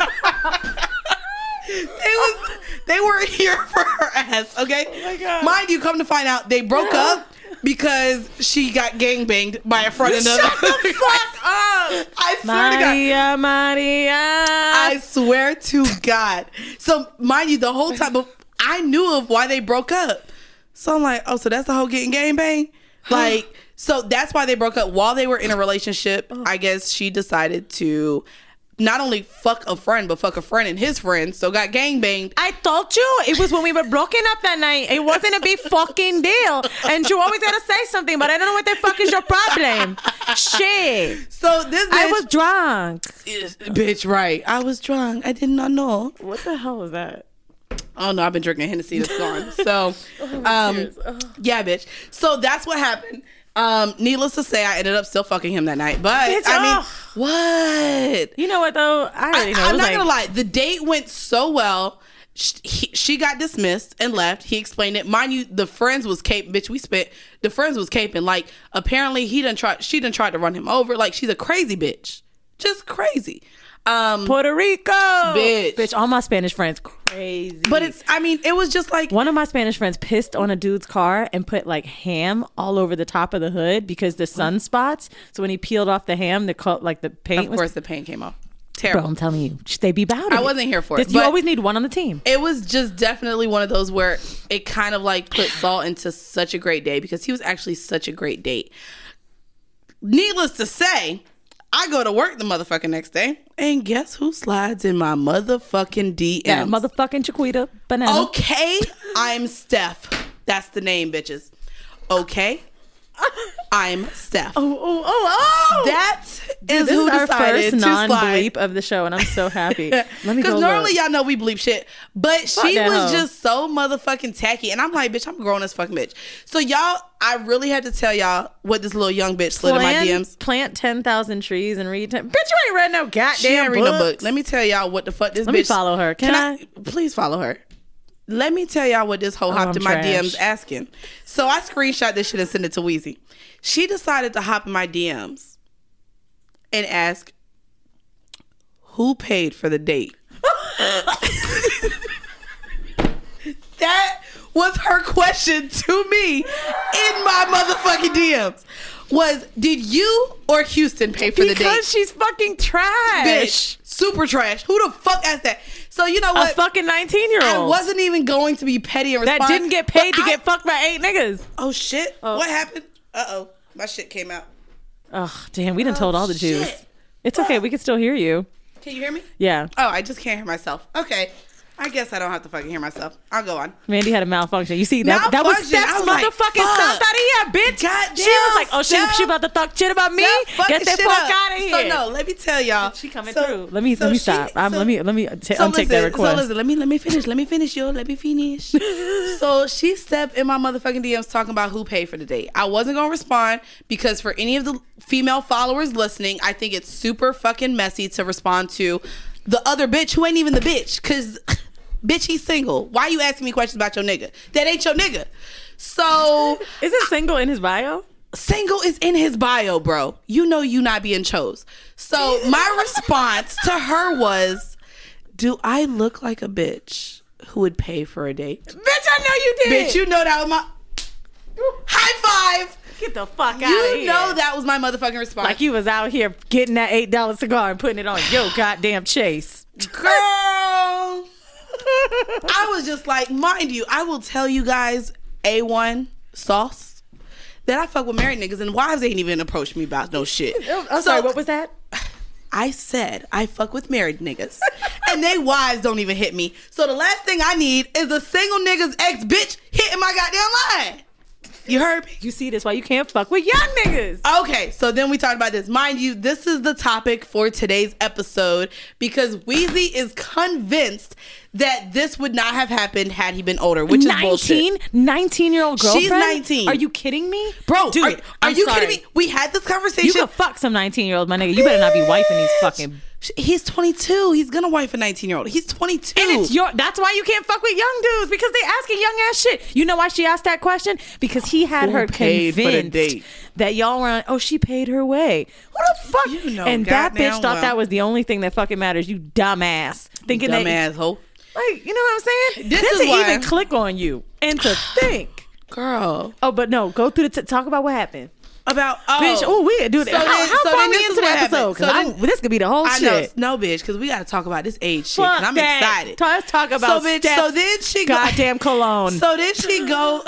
It was, they weren't here for her ass, okay? Oh my God. Mind you, come to find out, they broke up because she got gangbanged by a friend. Shut the fuck up. I swear to God. Maria, Maria. I swear to God. So, mind you, the whole time, but I knew of why they broke up. So I'm like, oh, so that's the whole getting gangbanged? Like, so that's why they broke up. While they were in a relationship, I guess she decided to not only fuck a friend, but fuck a friend and his friend. So got gangbanged. I told you it was when we were broken up that night. It wasn't a big fucking deal. And you always gotta say something, but I don't know what the fuck is your problem. Shit. So this bitch, I was drunk. bitch, right. I was drunk. I did not know. What the hell was that? Oh no, I've been drinking Hennessy that's gone. So, um, yeah, bitch. So that's what happened. Um, needless to say, I ended up still fucking him that night. But Bitch, I mean, oh. what? You know what though? I already know. I, It I'm was not like- gonna lie. The date went so well. She, he, she got dismissed and left. He explained it. Mind you, the friends was caping. Bitch, we spent. The friends was caping. Like apparently he done tried. She done tried to run him over. Like she's a crazy bitch. Just crazy. Um, Puerto Rico, bitch. bitch. All my Spanish friends crazy. But it's. I mean, it was just like one of my Spanish friends pissed on a dude's car and put like ham all over the top of the hood because the sunspots. So when he peeled off the ham, the co- like the paint. Of was, course, the paint came off. Terrible. Bro, I'm telling you, they be about it. I wasn't here for it. This- you but always need one on the team. It was just definitely one of those where it kind of like put salt into such a great day because he was actually such a great date. Needless to say, I go to work the motherfucking next day, and guess who slides in my motherfucking D Ms? That motherfucking Chiquita banana. Okay, I'm Steph. That's the name, bitches. Okay, I'm Steph. Oh, oh, oh, oh! That Dude, is this who is our decided first to non-bleep of the show, and I'm so happy. Let me go Because normally look. y'all know we bleep shit, but Fuck she that was hoe. just so motherfucking tacky, and I'm like, bitch, I'm a grown as fucking bitch. So y'all, I really had to tell y'all what this little young bitch slid in my D Ms. Plant ten thousand trees and read ten. Bitch, you ain't read no goddamn She ain't read no books. book. Let me tell y'all what the fuck this Let bitch. me follow her. Can I? Please follow her. let me tell y'all what this hoe Oh, hopped I'm in my trash. D Ms asking. So I screenshot this shit and sent it to Weezy. She decided to hop in my D Ms and ask, who paid for the date? That was her question to me in my motherfucking D Ms. Was, did you or Houston pay for the date? Because she's fucking trash. Bitch, super trash. Who the fuck asked that? So you know what? A fucking nineteen year old. I wasn't even going to be petty and respond. That didn't get paid to but get I- fucked by eight niggas. Oh shit. What happened? Uh-oh. My shit came out. Oh, damn. We done told all the shit. Jews. It's okay. We can still hear you. Can you hear me? Yeah. Oh, I just can't hear myself. Okay. I guess I don't have to fucking hear myself. I'll go on. Mandy had a malfunction. You see, that, that was Malfunction. I Steph's was like, motherfucking fuck. Santaria, bitch. Goddamn, she was like, oh, she, Steph. she about to talk shit about me? Steph, fucking Get the shit fuck up. out of here. So no, let me tell y'all. She coming so, through. Let me so let me she- stop. I'm, so- let me let me t- So untake listen, that request. so listen, let me let me finish. Let me finish, yo. Let me finish. So she stepped in my motherfucking D Ms talking about who paid for the date. I wasn't gonna respond because for any of the female followers listening, I think it's super fucking messy to respond to the other bitch who ain't even the bitch. Cause bitch, he's single. Why you asking me questions about your nigga? That ain't your nigga. So isn't single in his bio? Single is in his bio, bro. You know you not being chose. So my response to her was, do I look like a bitch who would pay for a date? Bitch, I know you did. Bitch, you know that was my high five. Get the fuck out You of here. know that was my motherfucking response. Like you was out here getting that eight dollar cigar and putting it on your goddamn chase. Girl. I was just like, mind you, I will tell you guys, A one sauce, that I fuck with married niggas and wives ain't even approached me about no shit. I'm sorry, what was that? I said I fuck with married niggas and they wives don't even hit me. So the last thing I need is a single nigga's ex bitch hitting my goddamn line. You heard me? You see this why you can't fuck with young niggas. Okay, so then we talked about this. Mind you, this is the topic for today's episode because Weezy is convinced that this would not have happened had he been older, which is nineteen? bullshit. nineteen year old girlfriend? She's nineteen. Are you kidding me? Bro, dude, are, are I'm you sorry. kidding me? We had this conversation. You can fuck some nineteen year old, my nigga. You better not be wifing these fucking. He's twenty-two. He's gonna wife a nineteen year old. He's twenty-two. And it's your. That's why you can't fuck with young dudes because they asking young ass shit. You know why she asked that question? Because he had Who her paid for the convinced date? that y'all were on. Oh, she paid her way. What the fuck? You know, and that bitch goddamn thought well. that was the only thing that fucking matters. You dumbass, thinking that. Dumbass hoe. Like, you know what I'm saying? This Then is to why- even click on you and to think, girl. Oh, but no, go through the t- talk about what happened. About oh, Bitch, oh, we do that. So how then- how so far then we this is into the what happened. episode? 'Cause So I'm- then- this could be the whole I shit. know, no, bitch, because we got to talk about this age shit. Fuck 'cause I'm that. excited. Ta- Let's talk about so, bitch, Steph so then she go, goddamn cologne. So then she go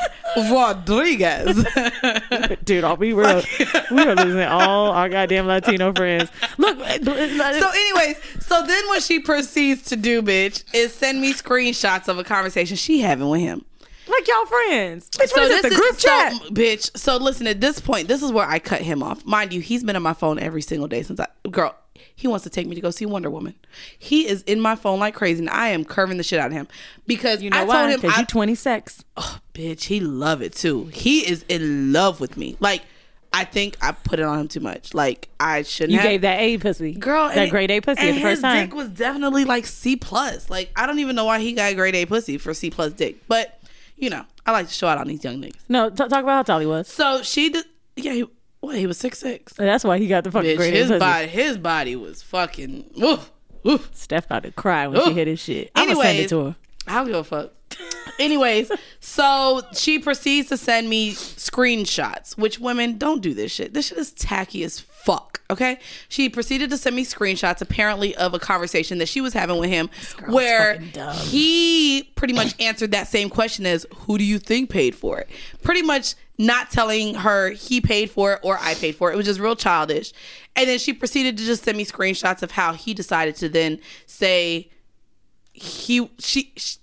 Rodriguez. Dude, I'll be real. We are losing all our goddamn Latino friends. Look. So, anyways, so then what she proceeds to do, bitch, is send me screenshots of a conversation she having with him. Like y'all friends. Bitch, what is this, the group chat? So, bitch, so listen, at this point, this is where I cut him off. Mind you, he's been on my phone every single day since I, girl, he wants to take me to go see Wonder Woman. He is in my phone like crazy, and I am curving the shit out of him. Because You know I why? told him, Because I, you twenty-six. oh, bitch, he love it too. He is in love with me. Like, I think I put it on him too much. Like, I shouldn't You have. gave that A pussy. Girl, that and- grade A pussy and at the first his time. dick was definitely like C plus. Like, I don't even know why he got grade A pussy for C plus dick. But, you know, I like to show out on these young niggas. No, t- talk about how tall he was. So she did. Yeah, he, what? He was six six. That's why he got the fucking Bitch, grade A his pussy. body, his body was fucking. Woof, woof. Steph about to cry when she Oof. hit his shit. I'm gonna send it to her. I don't give a fuck. Anyways, so she proceeds to send me screenshots, which women don't do this shit. This shit is tacky as fuck. Okay. She proceeded to send me screenshots, apparently, of a conversation that she was having with him, where fucking dumb. he pretty much answered that same question as, "Who do you think paid for it?" Pretty much not telling her he paid for it or I paid for it. It was just real childish. And then she proceeded to just send me screenshots of how he decided to then say he she. she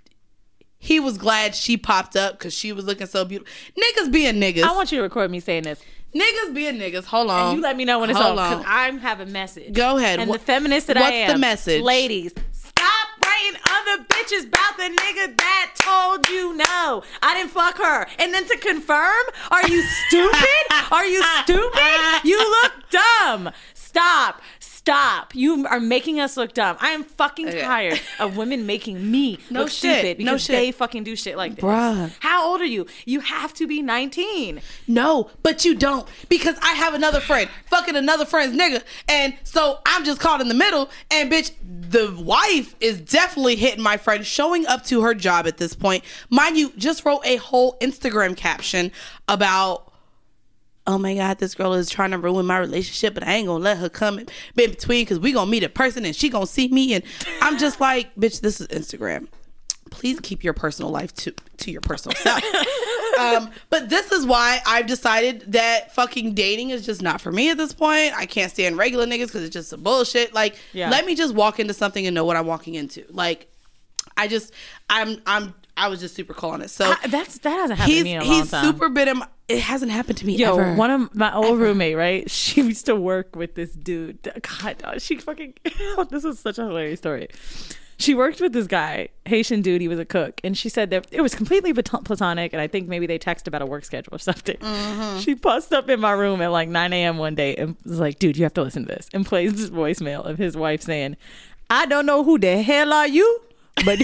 He was glad she popped up because she was looking so beautiful. Niggas being niggas. I want you to record me saying this. Niggas being niggas. Hold on. And you let me know when it's Hold over on. because I have a message. Go ahead. And What- the feminist that I what's am. the message? Ladies, stop writing other bitches about the nigga that told you no. I didn't fuck her. And then to confirm, are you stupid? Are you stupid? You look dumb. Stop. Stop. Stop. You are making us look dumb. I am fucking Okay. tired of women making me No look shit. stupid No because shit. they fucking do shit like this. Bruh. How old are you? You have to be nineteen. No, but you don't, because I have another friend fucking another friend's nigga, and so I'm just caught in the middle. And bitch, the wife is definitely hitting my friend, showing up to her job at this point. Mind you, just wrote a whole Instagram caption about, oh my God, this girl is trying to ruin my relationship, but I ain't gonna let her come in between because we gonna meet a person and she gonna see me. And I'm just like, bitch, this is Instagram. Please keep your personal life to, to your personal self. um, but this is why I've decided that fucking dating is just not for me at this point. I can't stand regular niggas because it's just some bullshit. Like, Yeah. let me just walk into something and know what I'm walking into. Like, I just, I'm, I'm, I was just super cool on it. So I- that's that hasn't happened he's to me in a long he's time. super been in my, it hasn't happened to me Yo, ever. one of my old roommate, right? She used to work with this dude. God, dog, she fucking. This was such a hilarious story. She worked with this guy, Haitian dude. He was a cook, and she said that it was completely plat- platonic. And I think maybe they texted about a work schedule or something. Mm-hmm. She busts up in my room at like nine a.m. one day and was like, "Dude, you have to listen to this," and plays this voicemail of his wife saying, "I don't know who the hell are you, but."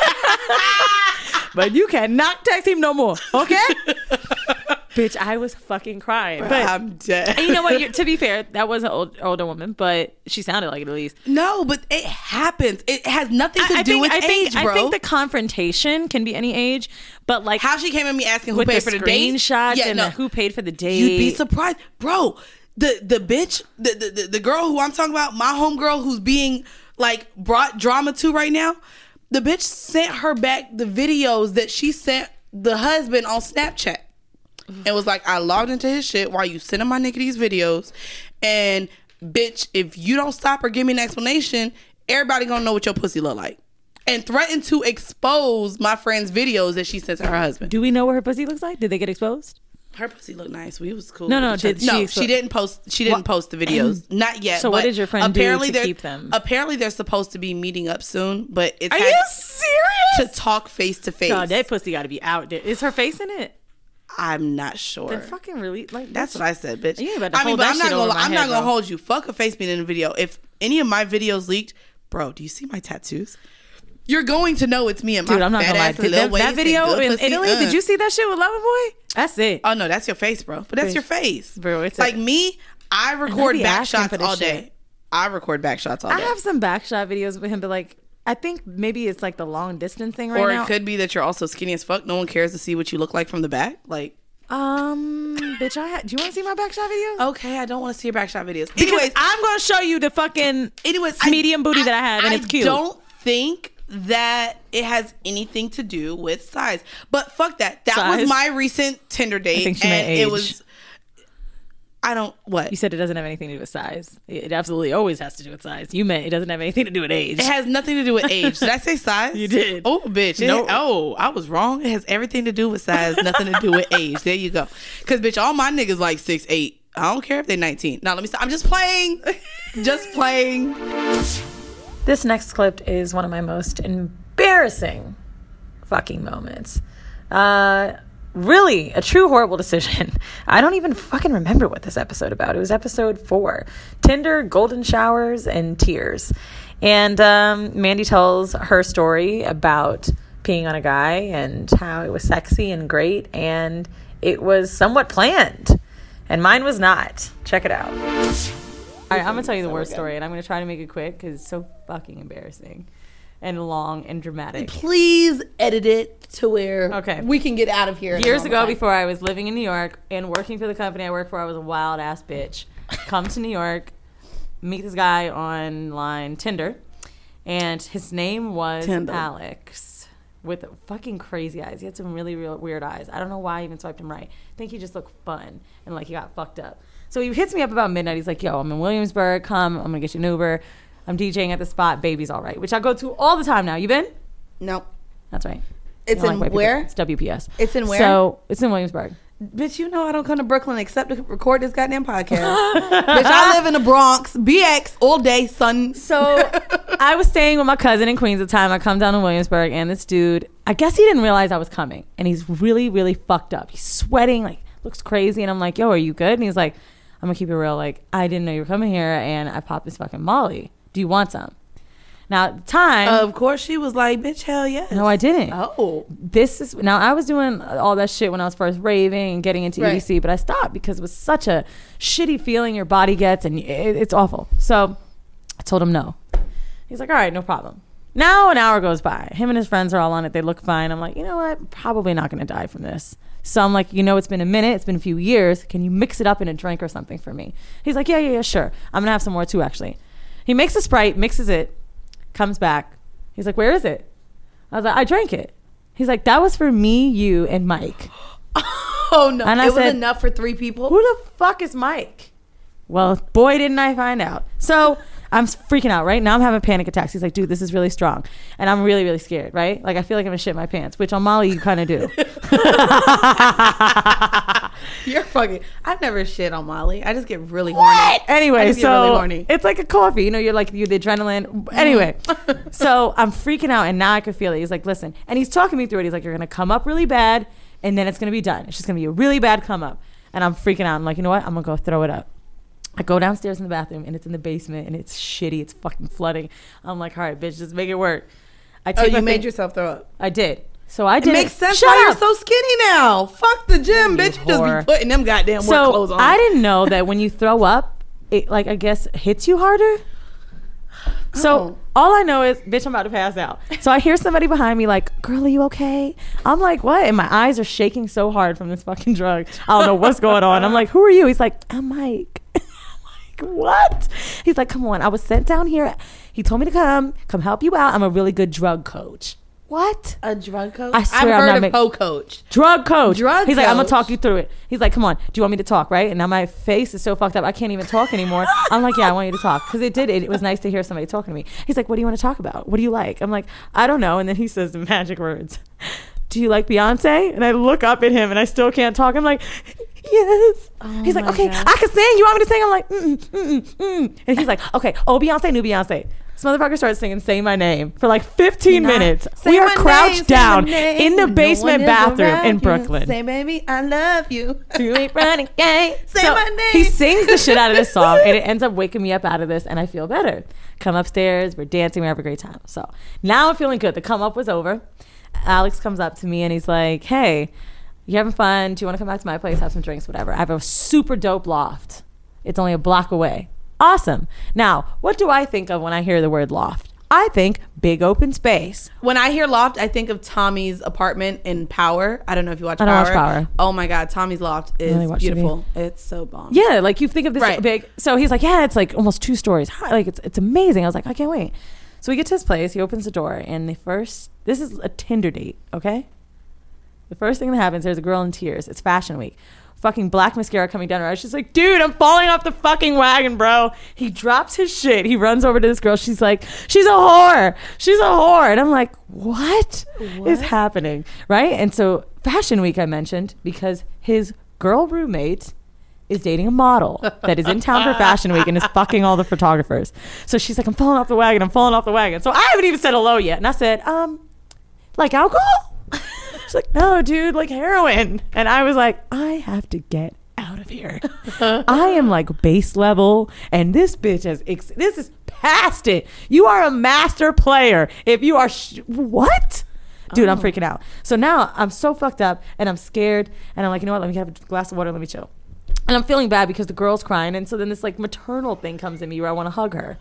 But you cannot text him no more, okay? Bitch, I was fucking crying. Bruh, But I'm dead. And you know what? You're, to be fair, that was an old, older woman, but she sounded like it at least. No, but it happens. It has nothing to I, I do think, with I think, age, bro. I think the confrontation can be any age, but like how she came at me asking who with paid the for the date, screenshots yeah, and no. the who paid for the date. You'd be surprised, bro. The the bitch, the, the the the girl who I'm talking about, my homegirl who's being like brought drama to right now. The bitch sent her back the videos that she sent the husband on Snapchat, and was like, "I logged into his shit while you sending my nigga these videos, and bitch, if you don't stop or give me an explanation, everybody gonna know what your pussy look like." And threatened to expose my friend's videos that she sent to her husband. Do we know what her pussy looks like? Did they get exposed? Her pussy looked nice. We was cool. No, no, with each did other. no, she she expo- didn't post. She didn't What- post the videos. Not yet. So what but did your friend do apparently to they're- keep them? Apparently they're supposed to be meeting up soon, but it's Are had you serious? to talk face to face. God, that pussy got to be out there. Is her face in it? I'm not sure. Then fucking really like That's what I said, bitch. You ain't about to I mean, hold but that I'm not shit gonna. over li- my I'm head, not gonna bro. hold you. Fuck a face being in a video. If any of my videos leaked, bro, do you see my tattoos? You're going to know it's me and my Dude, I'm not fat gonna lie. ass That, little that waist and video good in pussy, Italy, uh. did you see that shit with Loverboy? That's it. Oh no, that's your face, bro. But that's Bitch. your face, Bro, it's like a- me. I And record I be back asking shots for this all shit. day. I record back shots all I day. have some backshot videos with him, but like, I think maybe it's like the long distance thing right or now. it could be that you're also skinny as fuck. No one cares to see what you look like from the back. Like, Um, bitch, I ha- do you want to see my backshot videos? okay, I don't want to see your backshot videos. Because Anyways, I'm gonna show you the fucking anyways, I- medium booty that I have, and I it's cute. don't think that it has anything to do with size. But fuck that. That Size? was my recent Tinder date. I think she and meant age. it was I don't what? You said it doesn't have anything to do with size. It absolutely always has to do with size. You meant it doesn't have anything to do with age. It has nothing to do with age. Did I say size? You did. Oh, bitch. It- No. oh, I was wrong. It has everything to do with size, nothing to do with age. There you go. Because, bitch, all my niggas like six eight. I don't care if they're nineteen. Now, let me stop. I'm just playing. Just playing. This next clip is one of my most embarrassing fucking moments. Uh, really, a true horrible decision. I don't even fucking remember what this episode about. It was episode four, Tinder, golden showers, and tears. And um, Mandy tells her story about peeing on a guy and how it was sexy and great, and it was somewhat planned. And mine was not. Check it out. All right, I'm gonna tell you the worst story, and I'm gonna try to make it quick because it's so fucking embarrassing and long and dramatic. Please edit it to where Okay. we can get out of here. Years ago, before I was living in New York and working for the company I worked for, I was a wild ass bitch. Come to New York, meet this guy online, Tinder, and his name was Tinder. Alex with fucking crazy eyes. He had some really real weird eyes. I don't know why I even swiped him right. I think he just looked fun and like he got fucked up. So he hits me up about midnight. He's like, yo, I'm in Williamsburg. Come, I'm gonna get you an Uber. I'm DJing at the spot. Baby's all right, which I go to all the time now. You been? Nope. That's right. It's You don't in white people. where? It's W P S. It's in where? So it's in Williamsburg. Bitch, you know I don't come to Brooklyn except to record this goddamn podcast. Bitch, I live in the Bronx, B X all day, son. So I was staying with my cousin in Queens at the time. I come down to Williamsburg, and this dude, I guess he didn't realize I was coming, and he's really, really fucked up. He's sweating, like looks crazy, and I'm like, yo, are you good? And he's like, I'm gonna keep it real. Like, I didn't know you were coming here, and I popped this fucking Molly. Do you want some? Now at the time, of course, she was like, "Bitch, hell yes." No, I didn't. Oh, this is now. I was doing all that shit when I was first raving and getting into Right. E D C, but I stopped because it was such a shitty feeling your body gets, and it, it's awful. So I told him no. He's like, "All right, no problem." Now an hour goes by. Him and his friends are all on it. They look fine. I'm like, you know what? Probably not going to die from this. So I'm like, you know, it's been a minute. It's been a few years. Can you mix it up in a drink or something for me? He's like, yeah, yeah, yeah, sure. I'm going to have some more too, actually. He makes a Sprite, mixes it, comes back. He's like, where is it? I was like, I drank it. He's like, that was for me, you, and Mike. Oh, no. And I it was said, enough for three people? Who the fuck is Mike? Well, boy, didn't I find out. So I'm freaking out, right? Now I'm having panic attacks. He's like, dude, this is really strong. And I'm really, really scared, right? Like, I feel like I'm going to shit my pants, which on Molly, you kind of do. You're fucking... I've never shit on Molly. I just get really horny. Anyway, I just get so really horny. it's like a coffee. You know, you're like, you're the adrenaline. Anyway, so I'm freaking out, and now I can feel it. He's like, listen. And he's talking me through it. He's like, you're going to come up really bad, and then it's going to be done. It's just going to be a really bad come up. And I'm freaking out. I'm like, you know what? I'm going to go throw it up. I go downstairs in the bathroom, and it's in the basement, and it's shitty. It's fucking flooding. I'm like, all right, bitch, just make it work. I Oh, take you my made thing- yourself throw up. I did. So I It did. makes sense Shut why up. you're so skinny now. Fuck the gym, bitch. You just whore. be putting them goddamn work So clothes on. I didn't know that when you throw up, it like I guess hits you harder. So Oh. all I know is, bitch, I'm about to pass out. So I hear somebody behind me like, girl, are you okay? I'm like, what? And my eyes are shaking so hard from this fucking drug. I don't know what's going on. I'm like, who are you? He's like, I'm Mike. I'm like, what? He's like, come on. I was sent down here. He told me to come, come help you out. I'm a really good drug coach. What? A drug coach? I swear I've I'm heard not of make- hoe coach. Drug coach. Drug He's like, I'm gonna coach. talk you through it. He's like, come on. Do you want me to talk, right? And now my face is so fucked up, I can't even talk anymore. I'm like, yeah, I want you to talk. Because it did. It, it was nice to hear somebody talking to me. He's like, what do you want to talk about? What do you like? I'm like, I don't know. And then he says the magic words. Do you like Beyonce? And I look up at him and I still can't talk. I'm like, yes. He's like, my okay, God. I can sing. You want me to sing? I'm like, mm, mm, mm, mm. And he's like, okay, old Beyonce, new Beyonce. This motherfucker starts singing Say My Name for like fifteen Nah. minutes. Say We are my name, crouched say my down name. in the No basement one is bathroom around in you. Brooklyn. Say, baby, I love you. You ain't running gay. Say So my name. He sings the shit out of this song, and it ends up waking me up out of this, and I feel better. Come upstairs, we're dancing, we have a great time. So now I'm feeling good. The come up was over. Alex comes up to me and he's like, hey, you having fun? Do you want to come back to my place, have some drinks, whatever? I have a super dope loft. It's only a block away. Awesome. Now, what do I think of when I hear the word loft? I think big open space. When I hear loft, I think of Tommy's apartment in Power. I don't know if you watch I Power. don't watch Power. Oh my God, Tommy's loft is really watch T V. beautiful. It's so bomb. Yeah, like you think of this Right. big. So he's like, yeah, it's like almost two stories high. Like it's it's amazing. I was like, I can't wait. So we get to his place. He opens the door, and the first, this is a Tinder date, okay? The first thing that happens, there's a girl in tears. It's Fashion Week. Fucking black mascara coming down her eyes. She's like, dude, I'm falling off the fucking wagon, bro. He drops his shit. He runs over to this girl. She's like, she's a whore. She's a whore. And I'm like, what, what is happening? Right? And so Fashion Week I mentioned because his girl roommate is dating a model that is in town for Fashion Week and is fucking all the photographers. So she's like, I'm falling off the wagon. I'm falling off the wagon. So I haven't even said hello yet. And I said, um, like alcohol? She's like, no, dude, like heroin. And I was like, I have to get out of here. I am like base level, and this bitch has, ex- this is past it. You are a master player. If you are, sh- what? Dude, I'm freaking out. So now I'm so fucked up, and I'm scared, and I'm like, you know what? Let me have a glass of water. Let me chill. And I'm feeling bad because the girl's crying. And so then this like maternal thing comes in me where I want to hug her.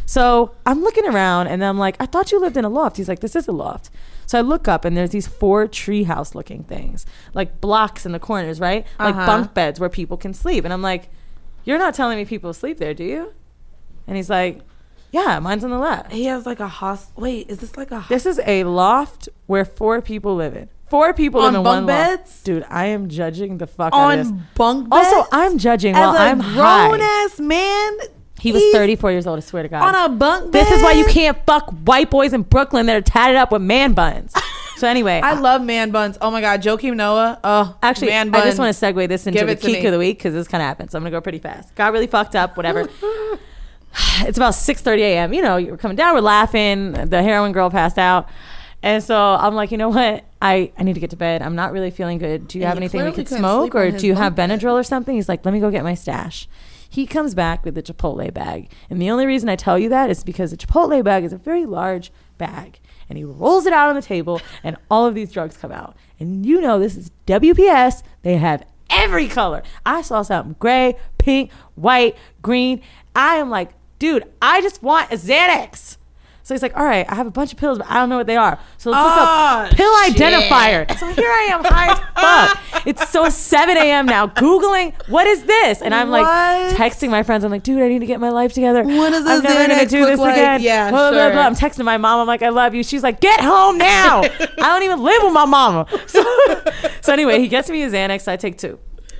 So I'm looking around and I'm like, I thought you lived in a loft. He's like, this is a loft. So I look up and there's these four treehouse looking things, like blocks in the corners, right? Like Uh-huh. bunk beds where people can sleep. And I'm like, you're not telling me people sleep there, do you? And he's like, yeah, mine's on the left. He has like a host. Wait, is this like a? This is a loft where four people live in. Four people On live in bunk one loft. beds? Dude, I am judging the fuck On out of this. bunk beds? Also, I'm judging As while a I'm grown high. ass man. He was he's thirty-four years old, I swear to God. on a bunk bed. This is why you can't fuck white boys in Brooklyn that are tatted up with man buns. So anyway, I love man buns. Oh my God, Joakim Noah. Oh, actually, man bun. I just want to segue this into Give the it to Geek me. of the week because this kind of happened. So I'm going to go pretty fast. Got really fucked up, whatever. It's about six thirty a.m. You know, you're coming down, we're laughing. The heroin girl passed out. And so I'm like, you know what? I, I need to get to bed. I'm not really feeling good. Do you And have you anything we clearly could couldn't smoke sleep on or his do you have bunk bed. Benadryl or something? He's like, let me go get my stash. He comes back with the Chipotle bag. And the only reason I tell you that is because the Chipotle bag is a very large bag. And he rolls it out on the table, and all of these drugs come out. And you know this is W P S. They have every color. I saw something gray, pink, white, green. I am like, dude, I just want a Xanax. So he's like, all right, I have a bunch of pills, but I don't know what they are. So let's look up pill shit. identifier. So here I am high as fuck. It's so seven a.m. now, Googling, what is this? And I'm like What? texting my friends. I'm like, dude, I need to get my life together. What does I'm a never going to Xanax do look this like? again. Yeah, blah, blah, sure. blah. I'm texting my mom. I'm like, I love you. She's like, get home now. I don't even live with my mama. So, so anyway, he gets me a Xanax. So I take two.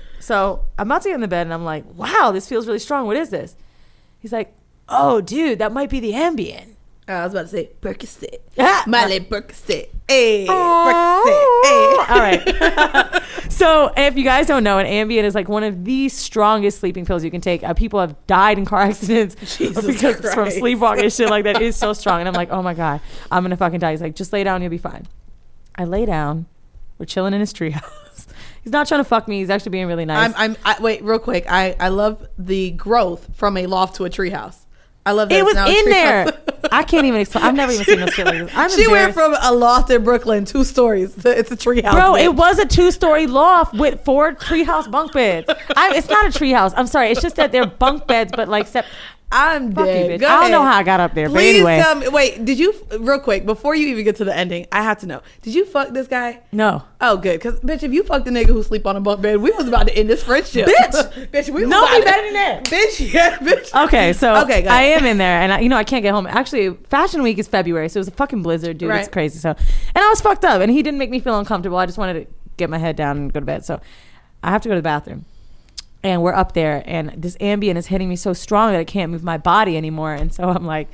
So I'm about to get in the bed, and I'm like, wow, this feels really strong. What is this? He's like, oh, dude, that might be the Ambien. I was about to say Percocet. Ah. Miley Percocet. Hey, Percocet. Hey. All right. So if you guys don't know, an Ambien is like one of the strongest sleeping pills you can take. Uh, people have died in car accidents Jesus because from Christ. sleepwalking shit like that. It's so strong. And I'm like, oh my God, I'm going to fucking die. He's like, just lay down. You'll be fine. I lay down. We're chilling in his treehouse. He's not trying to fuck me. He's actually being really nice. I'm, I'm, I, wait, real quick. I, I love the growth from a loft to a treehouse. I love that. It it's was now a in there. treehouse. I can't even explain. I've never even seen no shit like this. I'm She went embarrassed. from a loft in Brooklyn, two stories. To, it's a treehouse. Bro, bitch. it was a two-story loft with four treehouse bunk beds. I, it's not a treehouse. I'm sorry. It's just that they're bunk beds, but like, except I'm fuck you, dead. bitch. Go I don't know ahead. how I got up there, but Please anyway. tell me. Wait, did you real quick before you even get to the ending? I have to know. Did you fuck this guy? No. Oh, good. Because bitch, if you fucked a nigga who sleep on a bunk bed, we was about to end this friendship. Bitch, bitch, we was no, about be to- better than that. Bitch, yeah, bitch. Okay, so Okay, go I ahead. am in there, and I, you know I can't get home. Actually, Fashion Week is February, so it was a fucking blizzard, dude. It's Right. crazy. So, and I was fucked up, and he didn't make me feel uncomfortable. I just wanted to get my head down and go to bed. So, I have to go to the bathroom, and we're up there, and this Ambien is hitting me so strong that I can't move my body anymore. And so I'm like,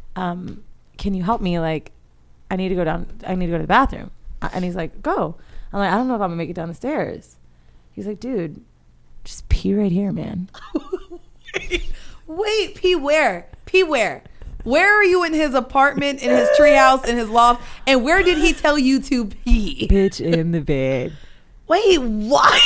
um, "Can you help me? Like, I need to go down. I need to go to the bathroom." And he's like, "Go." I'm like, "I don't know if I'm gonna make it down the stairs." He's like, "Dude, just pee right here, man." Wait, pee where? Pee where? Where are you in his apartment, in his treehouse, in his loft? And where did he tell you to pee? Bitch in the bed. Wait, what?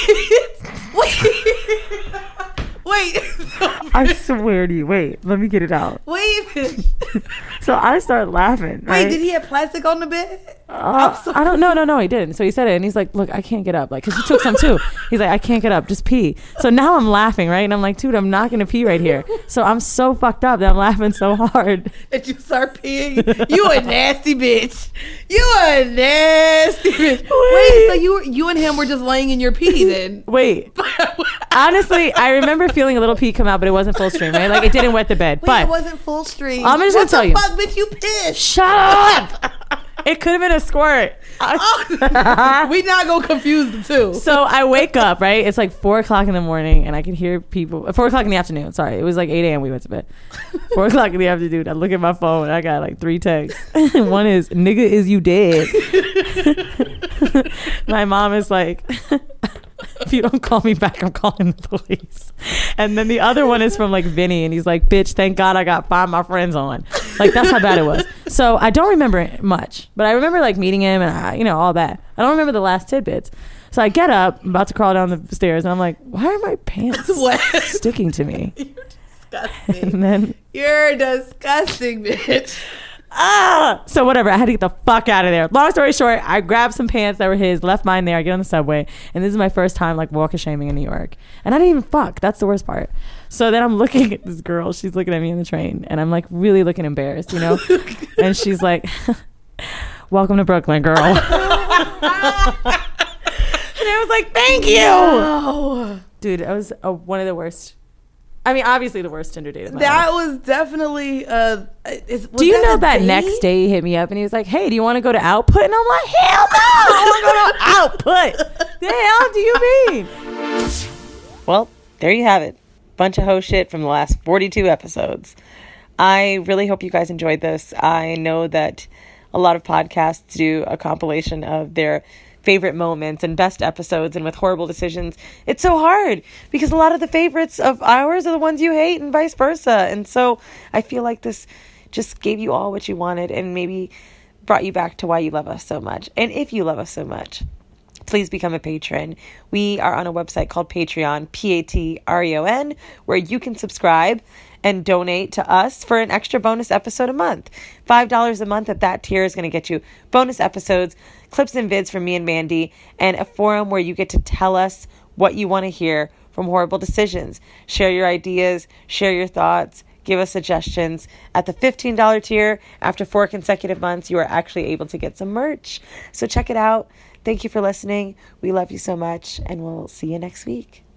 Wait. Wait. I swear to you. Wait, let me get it out. Wait. So I start laughing. Wait, Right? did he have plastic on the bed? Uh, I don't know. No, no, he didn't. So he said it, and he's like, "Look, I can't get up." Like, cause he took some too. He's like, "I can't get up. Just pee." So now I'm laughing, right? And I'm like, "Dude, I'm not gonna pee right here." So I'm so fucked up that I'm laughing so hard. That you start peeing? You a nasty bitch. You a nasty bitch. Wait, so you were, you and him were just laying in your pee then? Wait. Honestly, I remember feeling a little pee come out, but it wasn't full stream, right? Like it didn't wet the bed. Wait, but it wasn't full stream. I'm just what gonna tell the you. fuck, bitch, you pissed. Shut up. It could have been a squirt. We not gonna confuse the two. So I wake up, right? It's like four o'clock in the morning, and I can hear people. Four o'clock in the afternoon. Sorry, it was like eight a.m. we went to bed. Four o'clock in the afternoon. I look at my phone, and I got like three texts. One is, "Nigga, is you dead?" My mom is like, "If you don't call me back, I'm calling the police." And then the other one is from like Vinny, and he's like, "Bitch, thank God I got five of my friends on." Like that's how bad it was. So I don't remember much, but I remember like meeting him and I, you know all that. I don't remember the last tidbits. So I get up, I'm about to crawl down the stairs, and I'm like, "Why are my pants sticking to me?" Disgusting. And then You're disgusting, bitch. ah, so whatever. I had to get the fuck out of there. Long story short, I grabbed some pants that were his, left mine there. I get on the subway, and this is my first time like walk of shaming in New York, and I didn't even fuck. That's the worst part. So then I'm looking at this girl. She's looking at me in the train, and I'm like really looking embarrassed, you know. And she's like, "Welcome to Brooklyn, girl." And I was like, "Thank you." Wow. Dude, it was uh, one of the worst. I mean, obviously the worst Tinder date of my That life. was definitely. Uh, is, was Do you that know a that date? next day he hit me up and he was like, "Hey, do you want to go to Output?" And I'm like, "Hell no, I want to go to Output." The hell do you mean? Well, there you have it. Bunch of hoe shit from the last forty-two episodes. I really hope you guys enjoyed this. I know that a lot of podcasts do a compilation of their favorite moments and best episodes, and with horrible decisions, it's so hard because a lot of the favorites of ours are the ones you hate and vice versa. And so I feel like this just gave you all what you wanted and maybe brought you back to why you love us so much. And if you love us so much, please become a patron. We are on a website called Patreon, P A T R E O N, where you can subscribe and donate to us for an extra bonus episode a month. five dollars a month at that tier is going to get you bonus episodes, clips and vids from me and Mandy, and a forum where you get to tell us what you want to hear from Horrible Decisions. Share your ideas, share your thoughts, give us suggestions. At the fifteen dollars tier, after four consecutive months, you are actually able to get some merch. So check it out. Thank you for listening. We love you so much, and we'll see you next week.